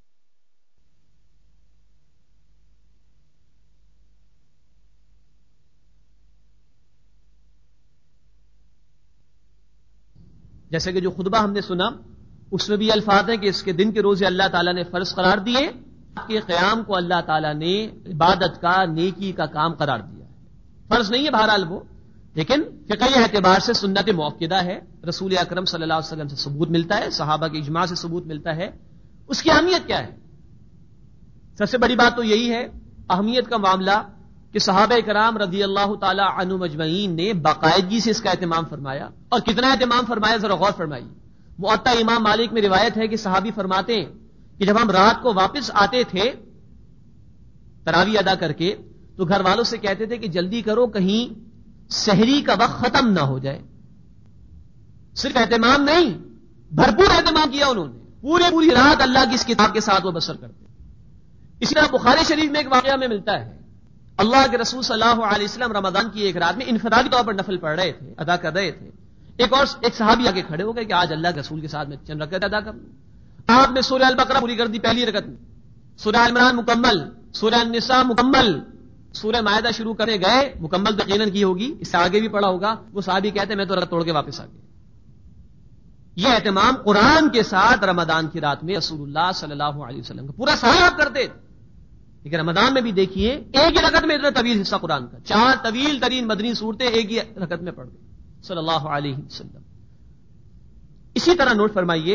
جیسے کہ جو خطبہ ہم نے سنا اس میں بھی الفاظ ہیں کہ اس کے دن کے روزے اللہ تعالیٰ نے فرض قرار دیے، کہ قیام کو اللہ تعالیٰ نے عبادت کا، نیکی کا کام قرار دیا ہے۔ فرض نہیں ہے بہرحال وہ، لیکن فقہی اعتبار سے سنت مؤکدہ ہے، رسول اکرم صلی اللہ علیہ وسلم سے ثبوت ملتا ہے، صحابہ کے اجماع سے ثبوت ملتا ہے۔ اس کی اہمیت کیا ہے؟ سب سے بڑی بات تو یہی ہے اہمیت کا معاملہ کہ صحابہ کرام رضی اللہ تعالی عنہ مجمعین نے باقاعدگی سے اس کا اہتمام فرمایا، اور کتنا اہتمام فرمایا ذرا غور فرمائیے۔ موطا امام مالک میں روایت ہے کہ صحابی فرماتے ہیں کہ جب ہم رات کو واپس آتے تھے تراویح ادا کر کے تو گھر والوں سے کہتے تھے کہ جلدی کرو، کہیں سحری کا وقت ختم نہ ہو جائے۔ صرف اہتمام نہیں، بھرپور اہتمام کیا انہوں نے، پورے پوری رات اللہ کی اس کتاب کے ساتھ وہ بسر کرتے۔ اسی طرح بخاری شریف میں ایک واقعہ میں ملتا ہے، اللہ کے رسول صلی اللہ علیہ وسلم رمضان کی ایک رات میں انفرادی طور پر نفل پڑھ رہے تھے، ادا کر رہے تھے۔ ایک اور ایک صحابی آگے کھڑے ہو گئے کہ آج اللہ کے رسول کے ساتھ میں چند رکعت ادا کروں۔ آپ نے سورہ البقرہ پوری کر دی پہلی رکعت میں، سورہ عمران مکمل، سورہ النساء مکمل، سورہ مائدہ شروع کرنے گئے، مکمل تو یقیناً کی ہوگی، اس سے آگے بھی پڑھا ہوگا۔ وہ صحابی کہتے ہیں میں تو رکعت توڑ کے واپس آ گیا۔ یہ اہتمام قرآن کے ساتھ رمضان کی رات میں رسول اللہ صلی اللہ علیہ وسلم کا پورا سال آپ کرتے تھے، لیکن رمضان میں بھی دیکھیے ایک ہی رکعت میں اتنا طویل حصہ قرآن کا، چار طویل ترین مدنی صورتیں ایک ہی رکعت میں پڑھ گئے صلی اللہ علیہ وسلم۔ اسی طرح نوٹ فرمائیے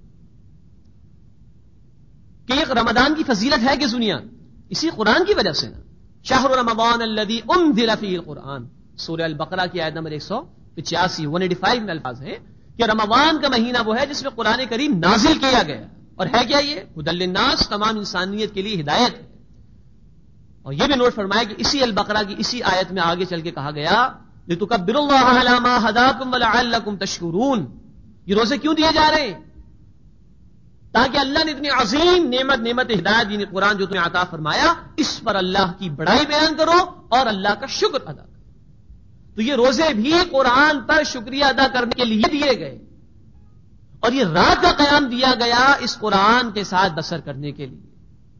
کہ ایک رمضان کی فضیلت ہے کہ دنیا اسی قرآن کی وجہ سے نا، شہر رمضان الذی انزل فیہ القرآن، سورہ البقرہ کی آیت نمبر ایک سو پچاسی ایک سو پچاسی میں الفاظ ہیں کہ رمضان کا مہینہ وہ ہے جس میں قرآن کریم نازل کیا گیا، اور ہے کیا یہ؟ ھدی للناس، تمام انسانیت کے لیے ہدایت ہے۔ اور یہ بھی نوٹ فرمایا کہ اسی البقرہ کی اسی آیت میں آگے چل کے کہا گیا لِتُكَبِّرُوا اللَّهَ عَلَى مَا هَدَاكُمْ وَلَعَلَّكُمْ تَشْكُرُونَ، یہ روزے کیوں دیے جا رہے ہیں؟ تاکہ اللہ نے اتنی عظیم نعمت نعمت ہدایت یعنی قرآن جو تمہیں عطا فرمایا، اس پر اللہ کی بڑائی بیان کرو اور اللہ کا شکر ادا کرو۔ تو یہ روزے بھی قرآن پر شکریہ ادا کرنے کے لیے دیے گئے، اور یہ رات کا قیام دیا گیا اس قرآن کے ساتھ بسر کرنے کے لیے،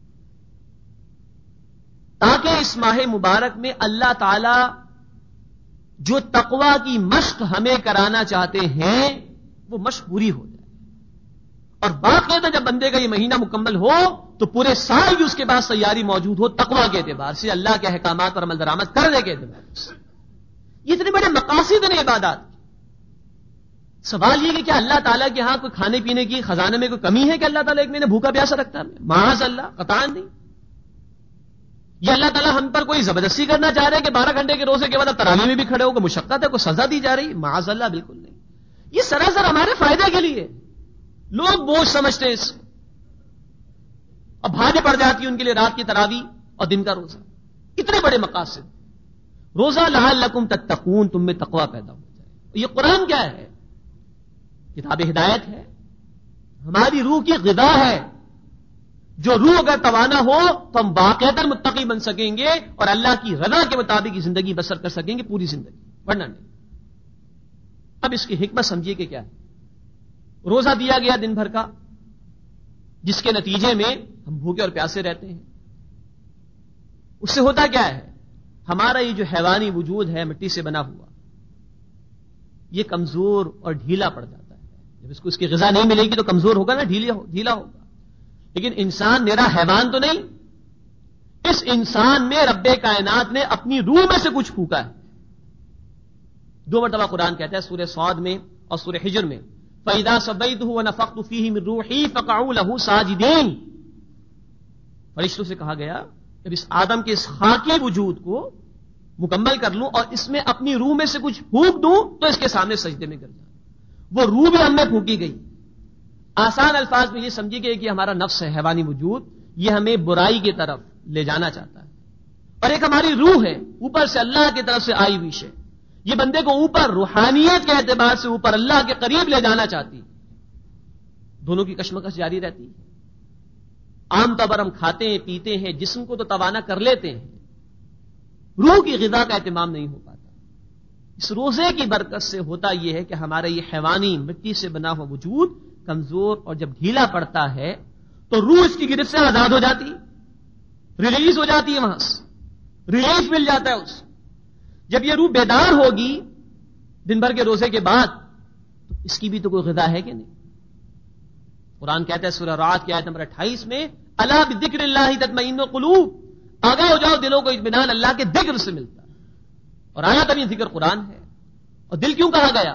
تاکہ اس ماہ مبارک میں اللہ تعالی جو تقوی کی مشق ہمیں کرانا چاہتے ہیں وہ مشق پوری ہو جائے، اور باقاعدہ جب بندے کا یہ مہینہ مکمل ہو تو پورے سال بھی اس کے بعد تیاری موجود ہو تقوی کے اعتبار سے، اللہ کے احکامات پر عمل درآمد کرنے کے اعتبار سے۔ یہ اتنے بڑے مقاصد ہیں عبادات۔ سوال یہ کہ کیا اللہ تعالیٰ کے ہاں کوئی کھانے پینے کی خزانے میں کوئی کمی ہے کہ اللہ تعالیٰ ایک مہینے بھوکا پیاسا رکھتا ہے؟ معاذ اللہ، قطعاً نہیں۔ یہ اللہ تعالیٰ ہم پر کوئی زبردستی کرنا چاہ رہے ہیں کہ بارہ گھنٹے کے روزے کے بعد اب تراویح میں بھی کھڑے ہو، کوئی مشقت ہے، کوئی سزا دی جا رہی؟ معاذ اللہ، بالکل نہیں۔ یہ سراسر ہمارے فائدے کے لیے، لوگ بوجھ سمجھتے ہیں اس کو، اب بھاجے پڑ جاتی ہے ان کے لیے رات کی تراویح اور دن کا روزہ۔ اتنے بڑے مقاصد، روزہ لعلکم تتقون، تم میں تقوی پیدا ہو جائے۔ یہ قرآن کیا ہے؟ کتاب ہدایت ہے، ہماری روح کی غذا ہے۔ جو روح اگر توانا ہو تو ہم باقاعدہ متقی بن سکیں گے اور اللہ کی رضا کے مطابق زندگی بسر کر سکیں گے، پوری زندگی، ورنہ نہیں۔ اب اس کی حکمت سمجھیے کہ کیا ہے۔ روزہ دیا گیا دن بھر کا، جس کے نتیجے میں ہم بھوکے اور پیاسے رہتے ہیں۔ اس سے ہوتا کیا ہے؟ ہمارا یہ جو حیوانی وجود ہے مٹی سے بنا ہوا، یہ کمزور اور ڈھیلا پڑ جاتا ہے، جب اس کو اس کی غذا نہیں ملے گی تو کمزور ہوگا نا، ڈھیلا ڈھیلا ہوگا. لیکن انسان میرا حیوان تو نہیں. اس انسان میں رب کائنات نے اپنی روح میں سے کچھ پھونکا ہے. دو مرتبہ قرآن کہتا ہے سورہ صاد میں اور سورہ حجر میں، فَإِذَا صَبَّيْتُهُ وَنَفَخْتُ فِيهِ مِن رُوحِي فَقَعُوا لَهُ سَاجِدِينَ. فرشتوں سے کہا گیا جب اس آدم کے اس خاکی وجود کو مکمل کر لوں اور اس میں اپنی روح میں سے کچھ پھونک دوں تو اس کے سامنے سجدے میں گر جاؤں. وہ روح بھی ہم میں پھونکی گئی. آسان الفاظ میں یہ سمجھی گئی کہ ہمارا نفس ہے، حیوانی وجود، یہ ہمیں برائی کی طرف لے جانا چاہتا ہے، اور ایک ہماری روح ہے اوپر سے اللہ کی طرف سے آئی ہوئی ہے، یہ بندے کو اوپر روحانیت کے اعتبار سے اوپر اللہ کے قریب لے جانا چاہتی. دونوں کی کشمکش جاری رہتی ہے. عام طور پر ہم کھاتے ہیں پیتے ہیں، جسم کو تو توانا کر لیتے ہیں، روح کی غذا کا اہتمام نہیں ہو پاتا. اس روزے کی برکت سے ہوتا یہ ہے کہ ہمارا یہ حیوانی مٹی سے بنا ہوا وجود کمزور اور جب ڈھیلا پڑتا ہے تو روح اس کی گرفت سے آزاد ہو جاتی، ریلیز ہو جاتی ہے، وہاں سے ریلیف مل جاتا ہے اس. جب یہ روح بیدار ہوگی دن بھر کے روزے کے بعد تو اس کی بھی تو کوئی غذا ہے کہ نہیں. قرآن کہتا ہے سورہ رعد کی آیت نمبر اٹھائیس میں، الا بذکر اللہ تطمئن القلوب، آگاہ ہو جاؤ دلوں کو اطمینان اللہ کے ذکر سے ملتا ہے. اور آیا تب یہ ذکر قرآن ہے. اور دل کیوں کہا گیا؟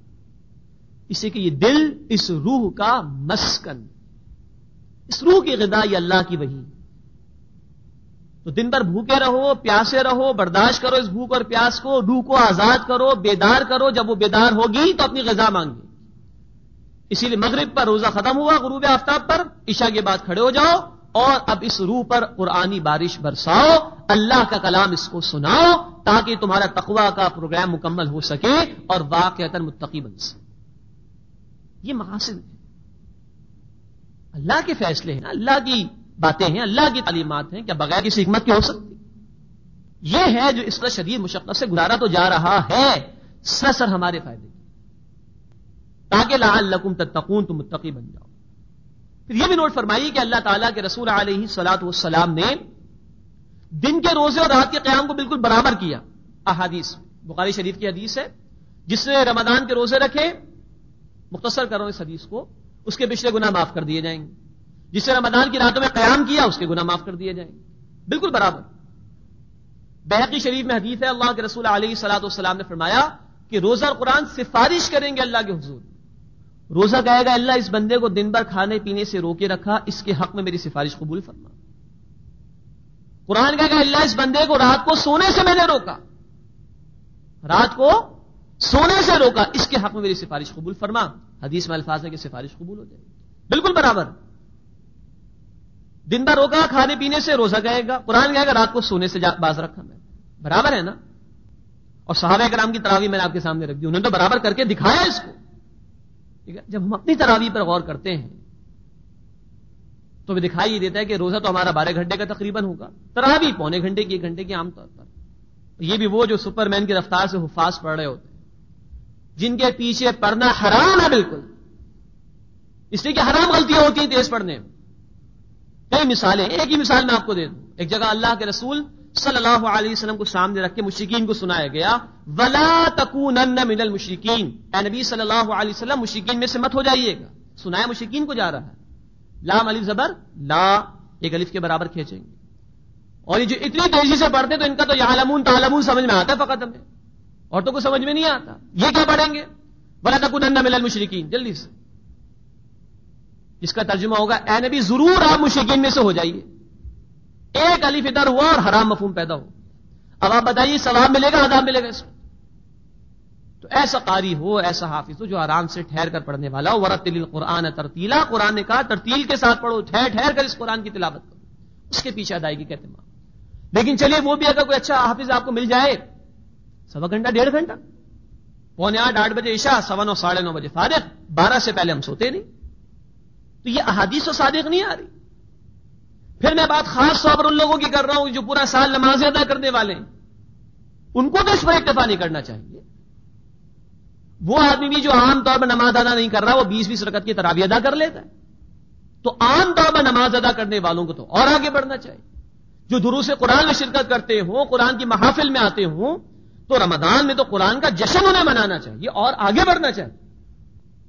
اس سے کہ یہ دل اس روح کا مسکن، اس روح کی غذا یہ اللہ کی وحی. تو دن بھر بھوکے رہو، پیاسے رہو، برداشت کرو اس بھوک اور پیاس کو، روح کو آزاد کرو، بیدار کرو. جب وہ بیدار ہوگی تو اپنی غذا مانگی. اسی لیے مغرب پر روزہ ختم ہوا، غروب آفتاب پر، عشاء کے بعد کھڑے ہو جاؤ اور اب اس روح پر قرآنی بارش برساؤ، اللہ کا کلام اس کو سناؤ تاکہ تمہارا تقویٰ کا پروگرام مکمل ہو سکے اور واقعتاً متقی بن سکے. یہ مقاصد ہے، اللہ کے فیصلے ہیں، اللہ کی باتیں ہیں، اللہ کی تعلیمات ہیں، کیا بغیر کسی حکمت کے ہو سکتی؟ یہ ہے جو اس کا شدید مشقت سے گزارا تو جا رہا ہے سراسر ہمارے فائدے تاکہ لعلکم تتقون، تم متقی بن جاؤ. پھر یہ بھی نوٹ فرمائیے کہ اللہ تعالیٰ کے رسول علیہ الصلوۃ والسلام نے دن کے روزے اور رات کے قیام کو بالکل برابر کیا. احادیث بخاری شریف کی حدیث ہے، جس نے رمضان کے روزے رکھے، مختصر کرو اس حدیث کو، اس کے پچھلے گناہ معاف کر دیے جائیں گے. جس نے رمضان کی راتوں میں قیام کیا اس کے گناہ معاف کر دیے جائیں گے، بالکل برابر. بہقی شریف میں حدیث ہے، اللہ کے رسول علیہ الصلوۃ والسلام نے فرمایا کہ روزہ اور قرآن سفارش کریں گے اللہ کے حضور. روزہ کہے گا اللہ اس بندے کو دن بھر کھانے پینے سے روکے رکھا، اس کے حق میں میری سفارش قبول فرما. قرآن کہے گا اللہ اس بندے کو رات کو سونے سے میں نے روکا، رات کو سونے سے روکا، اس کے حق میں میری سفارش قبول فرما. حدیث میں الفاظ ہے کہ سفارش قبول ہو جائے گی. بالکل برابر. دن بھر روکا کھانے پینے سے، روزہ کہے گا، قرآن کہے گا رات کو سونے سے باز رکھا، میں برابر ہے نا. اور صحابہ کرام کی تراویح میں نے آپ کے سامنے رکھ دی، انہوں نے تو برابر کر کے دکھایا اس کو. ٹھیک ہے، جب ہم اپنی تراویح پر غور کرتے ہیں تو بھی دکھائی یہ دیتا ہے کہ روزہ تو ہمارا بارہ گھنٹے کا تقریباً ہوگا، تراویح پونے گھنٹے کی، ایک گھنٹے کی عام طور پر. یہ بھی وہ جو سپر مین کی رفتار سے حفاظ پڑھ رہے ہوتے ہیں، جن کے پیچھے پڑھنا حرام ہے بالکل، اس لیے کہ حرام غلطیاں ہوتی ہیں تیز پڑھنے میں. کئی مثالیں، ایک ہی مثال میں آپ کو دے دوں. ایک جگہ اللہ کے رسول صلی اللہ علیہ وسلم کو سامنے رکھ کے مشرکین کو سنایا گیا، وَلَا تَكُونَنَّ مِنَ الْمُشْرِكِينَ، اے نبی صلی اللہ علیہ وسلم مشرکین میں سے مت ہو جائیے گا. سنایا مشرکین کو جا رہا ہے، لام الف زبر لا، ایک الف کے برابر کھینچیں گے. اور یہ جو اتنی تیزی سے پڑھتے تو ان کا تو یعلمون تعلمون سمجھ میں آتا ہے فقط، ہمیں اور تو کچھ سمجھ میں نہیں آتا. یہ کیا پڑھیں گے؟ وَلَا تَكُونَنَّ مِنَ الْمُشْرِكِينَ، جلدی سے. اس کا ترجمہ ہوگا اے نبی ضرور آپ مشرکین میں سے ہو جائیے. ایک الف ادھر ہوا اور حرام مفہوم پیدا ہو. اب آپ بتائیے ثواب ملے گا عذاب ملے گا اس میں؟ تو ایسا قاری ہو، ایسا حافظ ہو جو آرام سے ٹھہر کر پڑھنے والا ہو. وَرَتِّلِ الْقُرْآنَ تَرْتِيلًا، قرآن نے کہا ترتیل کے ساتھ پڑھو، ٹھہر ٹھہر کر اس قرآن کی تلاوت کرو، اس کے پیچھے ادائیگی کا اہتمام. لیکن چلیے وہ بھی اگر کوئی اچھا حافظ آپ کو مل جائے، سوا گھنٹہ ڈیڑھ گھنٹہ، پونے آٹھ آٹھ بجے عشاء، سوا نو ساڑھے نو بجے فارغ، بارہ سے پہلے ہم سوتے نہیں. تو یہ احادیث و صادق نہیں آ رہی. پھر میں بات خاص طور پر ان لوگوں کی کر رہا ہوں جو پورا سال نمازیں ادا کرنے والے ہیں، ان کو تو اس پر اکتفا نہیں کرنا چاہیے. وہ آدمی بھی جو عام طور پر نماز ادا نہیں کر رہا، وہ بیس بیس رکعت کی تراویح ادا کر لیتا ہے. تو عام طور پر نماز ادا کرنے والوں کو تو اور آگے بڑھنا چاہیے. جو دروس قرآن میں شرکت کرتے ہوں، قرآن کی محافل میں آتے ہوں، تو رمضان میں تو قرآن کا جشن انہیں منانا چاہیے اور آگے بڑھنا چاہیے.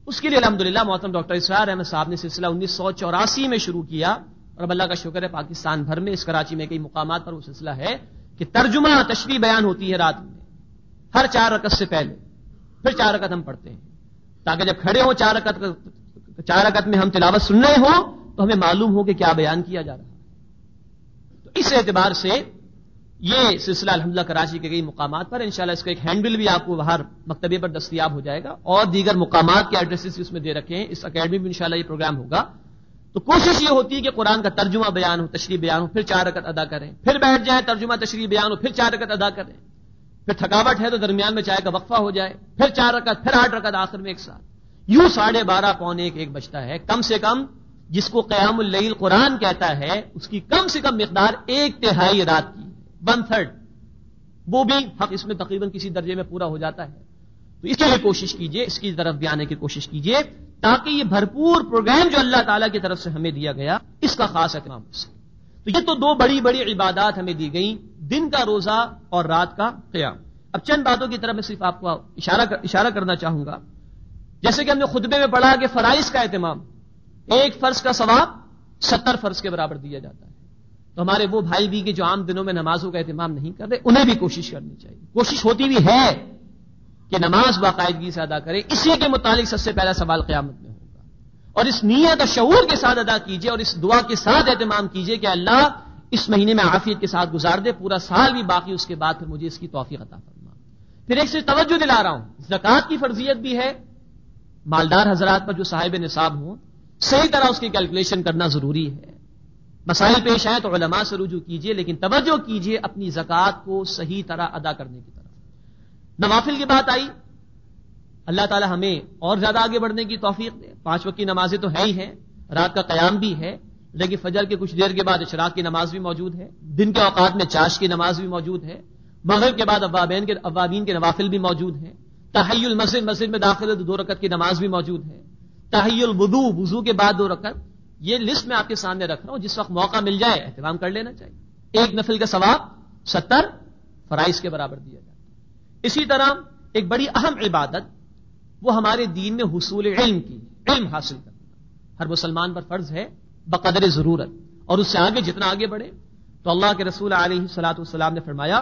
اس کے لیے الحمدللہ محترم ڈاکٹر اسرار احمد صاحب نے سلسلہ انیس سو چوراسی میں شروع کیا، اور اب اللہ کا شکر ہے پاکستان بھر میں اس کراچی میں کئی مقامات پر وہ سلسلہ ہے کہ ترجمہ تشریح بیان ہوتی ہے رات میں ہر چار رکعت سے پہلے، پھر چار رکعت ہم پڑھتے ہیں تاکہ جب کھڑے ہوں چار رکعت چار رکعت میں ہم تلاوت سن رہے ہوں تو ہمیں معلوم ہو کہ کیا بیان کیا جا رہا ہے۔ تو اس اعتبار سے یہ سلسلہ الحمدللہ کراچی کے کئی مقامات پر، انشاءاللہ اس کا ایک ہینڈ بل بھی آپ کو باہر مکتبے پر دستیاب ہو جائے گا، اور دیگر مقامات کے ایڈریسز اس میں دے رکھے ہیں۔ اس اکیڈمی میں انشاءاللہ یہ پروگرام ہوگا۔ تو کوشش یہ ہوتی ہے کہ قرآن کا ترجمہ بیان ہو، تشریح بیان ہو، پھر چار رکعت ادا کریں، پھر بیٹھ جائیں، ترجمہ تشریح بیان ہو، پھر چار رکعت ادا کریں، پھر تھکاوٹ ہے تو درمیان میں چائے کا وقفہ ہو جائے، پھر چار رکعت، پھر آٹھ رکعت آخر میں ایک ساتھ، یوں ساڑھے بارہ پونے ایک ایک بجتا ہے۔ کم سے کم جس کو قیام اللیل قرآن کہتا ہے اس کی کم سے کم مقدار ایک تہائی رات کی، ون تھرڈ، وہ بھی حق اس میں تقریباً کسی درجے میں پورا ہو جاتا ہے۔ تو اس کے لیے کوشش کیجئے، اس کی طرف بھی آنے کی کوشش کیجئے تاکہ یہ بھرپور پروگرام جو اللہ تعالیٰ کی طرف سے ہمیں دیا گیا اس کا خاص اہتمام ہو سکے۔ تو یہ تو دو بڑی بڑی عبادات ہمیں دی گئیں، دن کا روزہ اور رات کا قیام۔ اب چند باتوں کی طرف میں صرف آپ کو اشارہ اشارہ کرنا چاہوں گا۔ جیسے کہ ہم نے خطبے میں پڑھا کہ فرائض کا اہتمام، ایک فرض کا ثواب ستر فرض کے برابر دیا جاتا ہے۔ تو ہمارے وہ بھائی بھی کہ جو عام دنوں میں نمازوں کا اہتمام نہیں کر رہے، انہیں بھی کوشش کرنی چاہیے، کوشش ہوتی بھی ہے کہ نماز باقاعدگی سے ادا کرے۔ اسی کے متعلق سب سے پہلا سوال قیامت میں ہوگا، اور اس نیت اور شعور کے ساتھ ادا کیجئے اور اس دعا کے ساتھ اہتمام کیجئے کہ اللہ اس مہینے میں عافیت کے ساتھ گزار دے، پورا سال بھی باقی، اس کے بعد پھر مجھے اس کی توفیق عطا فرما۔ پھر ایک سے توجہ دلا رہا ہوں، زکوٰۃ کی فرضیت بھی ہے، مالدار حضرات پر جو صاحب نصاب ہوں صحیح طرح اس کی کیلکولیشن کرنا ضروری ہے۔ مسائل پیش آئے تو علماء سے رجوع کیجئے، لیکن توجہ کیجئے اپنی زکوٰۃ کو صحیح طرح ادا کرنے کی طرف۔ نوافل کی بات آئی، اللہ تعالی ہمیں اور زیادہ آگے بڑھنے کی توفیق دے۔ پانچ وقت کی نمازیں تو ہے ہی ہیں، رات کا قیام بھی ہے، لیکن فجر کے کچھ دیر کے بعد اشراق کی نماز بھی موجود ہے، دن کے اوقات میں چاش کی نماز بھی موجود ہے، مغرب کے بعد اوابین کے اوابین کے نوافل بھی موجود ہیں، تحی المسجد، مسجد میں داخل ہے تو دو رکعت کی نماز بھی موجود ہے، تحی الوضو، وضو کے بعد دو رکعت۔ یہ لسٹ میں آپ کے سامنے رکھ رہا ہوں، جس وقت موقع مل جائے اہتمام کر لینا چاہیے۔ ایک نفل کا ثواب ستر فرائض کے برابر دیا جاتا ہے۔ اسی طرح ایک بڑی اہم عبادت وہ ہمارے دین میں حصول علم کی، علم حاصل کرنا ہر مسلمان پر فرض ہے بقدر ضرورت، اور اس سے آگے جتنا آگے بڑھے۔ تو اللہ کے رسول علیہ الصلوۃ والسلام نے فرمایا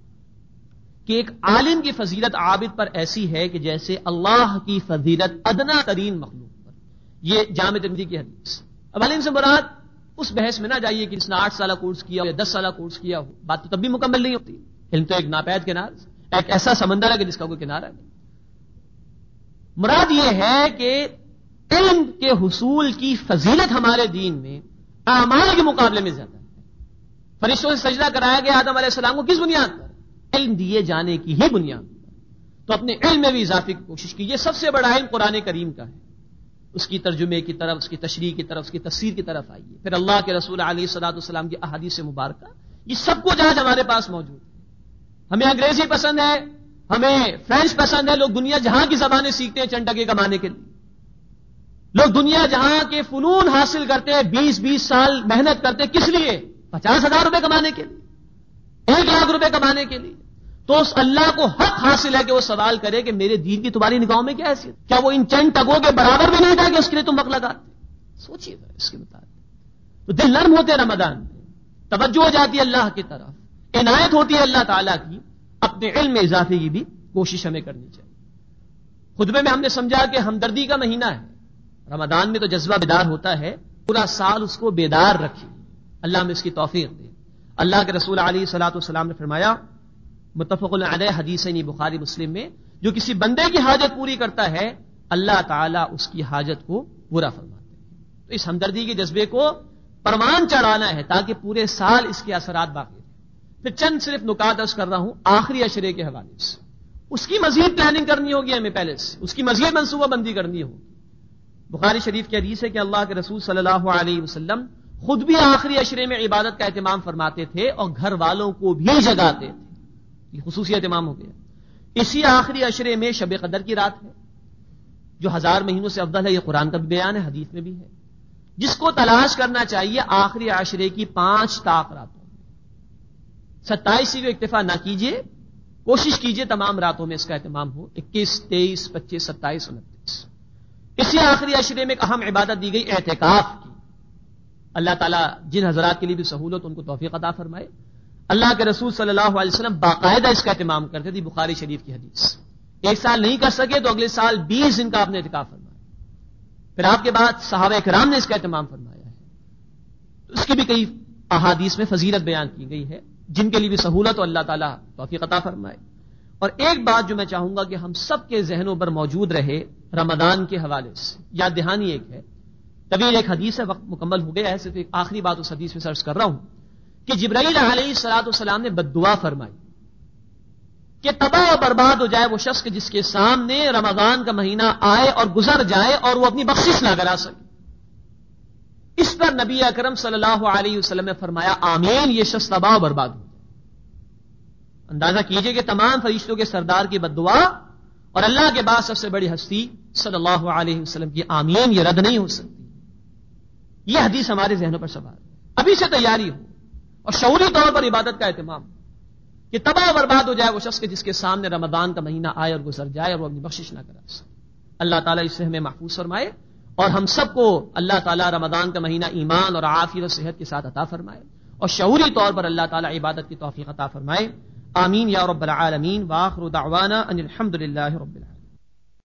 کہ ایک عالم کی فضیلت عابد پر ایسی ہے کہ جیسے اللہ کی فضیلت ادنا ترین مخلوق پر۔ یہ جامع ترمذی کی حدیث۔ اب عالم سے مراد اس بحث میں نہ جائیے کہ جس نے آٹھ سالہ کورس کیا ہو یا دس سالہ کورس کیا ہو، بات تو تب بھی مکمل نہیں ہوتی۔ علم تو ایک ناپید کنارہ، ایک ایسا سمندر ہے کہ جس کا کوئی کنارہ نہیں۔ مراد یہ ہے کہ علم کے حصول کی فضیلت ہمارے دین میں اعمال کے مقابلے میں زیادہ ہے۔ فرشتوں سے سجدہ کرایا گیا آدم علیہ السلام کو کس بنیاد پر؟ علم دیے جانے کی ہی بنیاد پر۔ تو اپنے علم میں بھی اضافے کی کوشش کیجیے۔ سب سے بڑا علم قرآن کریم کا ہے، اس کی ترجمے کی طرف، اس کی تشریح کی طرف، اس کی تفسیر کی طرف آئیے۔ پھر اللہ کے رسول علیہ الصلوۃ والسلام کی احادیث مبارکہ، یہ سب کچھ آج ہمارے پاس موجود ہے۔ ہمیں انگریزی پسند ہے، ہمیں فرینچ پسند ہے، لوگ دنیا جہاں کی زبانیں سیکھتے ہیں چند ٹکے کمانے کے لیے۔ لوگ دنیا جہاں کے فنون حاصل کرتے ہیں، بیس بیس سال محنت کرتے، کس لیے؟ پچاس ہزار روپے کمانے کے لیے، ایک لاکھ روپے کمانے کے لیے۔ تو اس اللہ کو حق حاصل ہے کہ وہ سوال کرے کہ میرے دین کی تمہاری نگاہوں میں کیا حیثیت؟ کیا وہ ان چند ٹکوں کے برابر بھی نہیں تھا کہ اس کے لیے تم وقت لگاتے؟ سوچیے اس کے مطابق تو دل نرم ہوتے رمضان میں، توجہ ہو جاتی ہے اللہ کی طرف، عنایت ہوتی ہے اللہ تعالیٰ کی۔ اپنے علم میں اضافے کی بھی کوشش ہمیں کرنی چاہیے۔ خطبے میں ہم نے سمجھا کہ ہمدردی کا مہینہ ہے، رمضان میں تو جذبہ بیدار ہوتا ہے، پورا سال اس کو بیدار رکھیے، اللہ ہمیں اس کی توفیق دے۔ اللہ کے رسول علیہ الصلوۃ والسلام نے فرمایا، متفق علیہ حدیث ہے بخاری مسلم میں، جو کسی بندے کی حاجت پوری کرتا ہے اللہ تعالیٰ اس کی حاجت کو پورا فرماتے ہیں۔ تو اس ہمدردی کے جذبے کو پروان چڑھانا ہے تاکہ پورے سال اس کے اثرات باقی رہیں۔ پھر چند صرف نکات عرض کر رہا ہوں آخری عشرے کے حوالے سے، اس کی مزید پلاننگ کرنی ہوگی ہمیں پہلے سے، اس کی مزید منصوبہ بندی کرنی ہوگی۔ بخاری شریف کی حدیث ہے کہ اللہ کے رسول صلی اللہ علیہ وسلم خود بھی آخری عشرے میں عبادت کا اہتمام فرماتے تھے اور گھر والوں کو بھی جگاتے تھے، یہ خصوصی اہتمام ہو گیا۔ اسی آخری عشرے میں شب قدر کی رات ہے جو ہزار مہینوں سے افضل ہے، یہ قرآن کا بھی بیان ہے، حدیث میں بھی ہے، جس کو تلاش کرنا چاہیے آخری عشرے کی پانچ طاق راتوں میں۔ ستائیس کو اکتفا نہ کیجیے، کوشش کیجیے تمام راتوں میں اس کا اہتمام ہو، اکیس، تیئیس، پچیس، ستائیس، انتیس۔ اسی آخری عشرے میں ایک اہم عبادت دی گئی اعتکاف کی. اللہ تعالیٰ جن حضرات کے لیے بھی سہولت ان کو توفیق عطا فرمائے. اللہ کے رسول صلی اللہ علیہ وسلم باقاعدہ اس کا اہتمام کرتے تھے. بخاری شریف کی حدیث. ایک سال نہیں کر سکے تو اگلے سال بیس دن کا آپ نے اعتکاف فرمایا. پھر آپ کے بعد صحابہ کرام نے اس کا اہتمام فرمایا ہے. تو اس کی بھی کئی احادیث میں فضیلت بیان کی گئی ہے. جن کے لیے بھی سہولت ہو اللہ تعالیٰ توفیق عطا فرمائے. اور ایک بات جو میں چاہوں گا کہ ہم سب کے ذہنوں پر موجود رہے رمضان کے حوالے سے، یاد دہانی ایک ہے. طویل ایک حدیث ہے، وقت مکمل ہو گیا ہے، صرف ایک آخری بات اس حدیث میں سرچ کر رہا ہوں کہ جبرائیل علیہ الصلوۃ والسلام نے بد دعا فرمائی کہ تباہ و برباد ہو جائے وہ شخص جس کے سامنے رمضان کا مہینہ آئے اور گزر جائے اور وہ اپنی بخشش نہ کرا سکے. اس پر نبی اکرم صلی اللہ علیہ وسلم نے فرمایا آمین، یہ شخص تباہ و برباد ہو. اندازہ کیجئے کہ تمام فرشتوں کے سردار کی بد دعا اور اللہ کے بعد سب سے بڑی ہستی صلی اللہ علیہ وسلم کی آمین یہ رد نہیں ہو سکتی. یہ حدیث ہمارے ذہنوں پر سوال. ابھی سے تیاری ہو اور شعوری طور پر عبادت کا اہتمام کہ تباہ و برباد ہو جائے وہ شخص کے جس کے سامنے رمضان کا مہینہ آئے اور گزر جائے اور وہ اپنی بخشش نہ کرا سکے. اللہ تعالیٰ اس سے ہمیں محفوظ فرمائے اور ہم سب کو اللہ تعالیٰ رمضان کا مہینہ ایمان اور عافیت اور صحت کے ساتھ عطا فرمائے اور شعوری طور پر اللہ تعالیٰ عبادت کی توفیق عطا فرمائے. آمین یا رب العالمین. وآخر دعوانا ان الحمد للہ رب العالمین.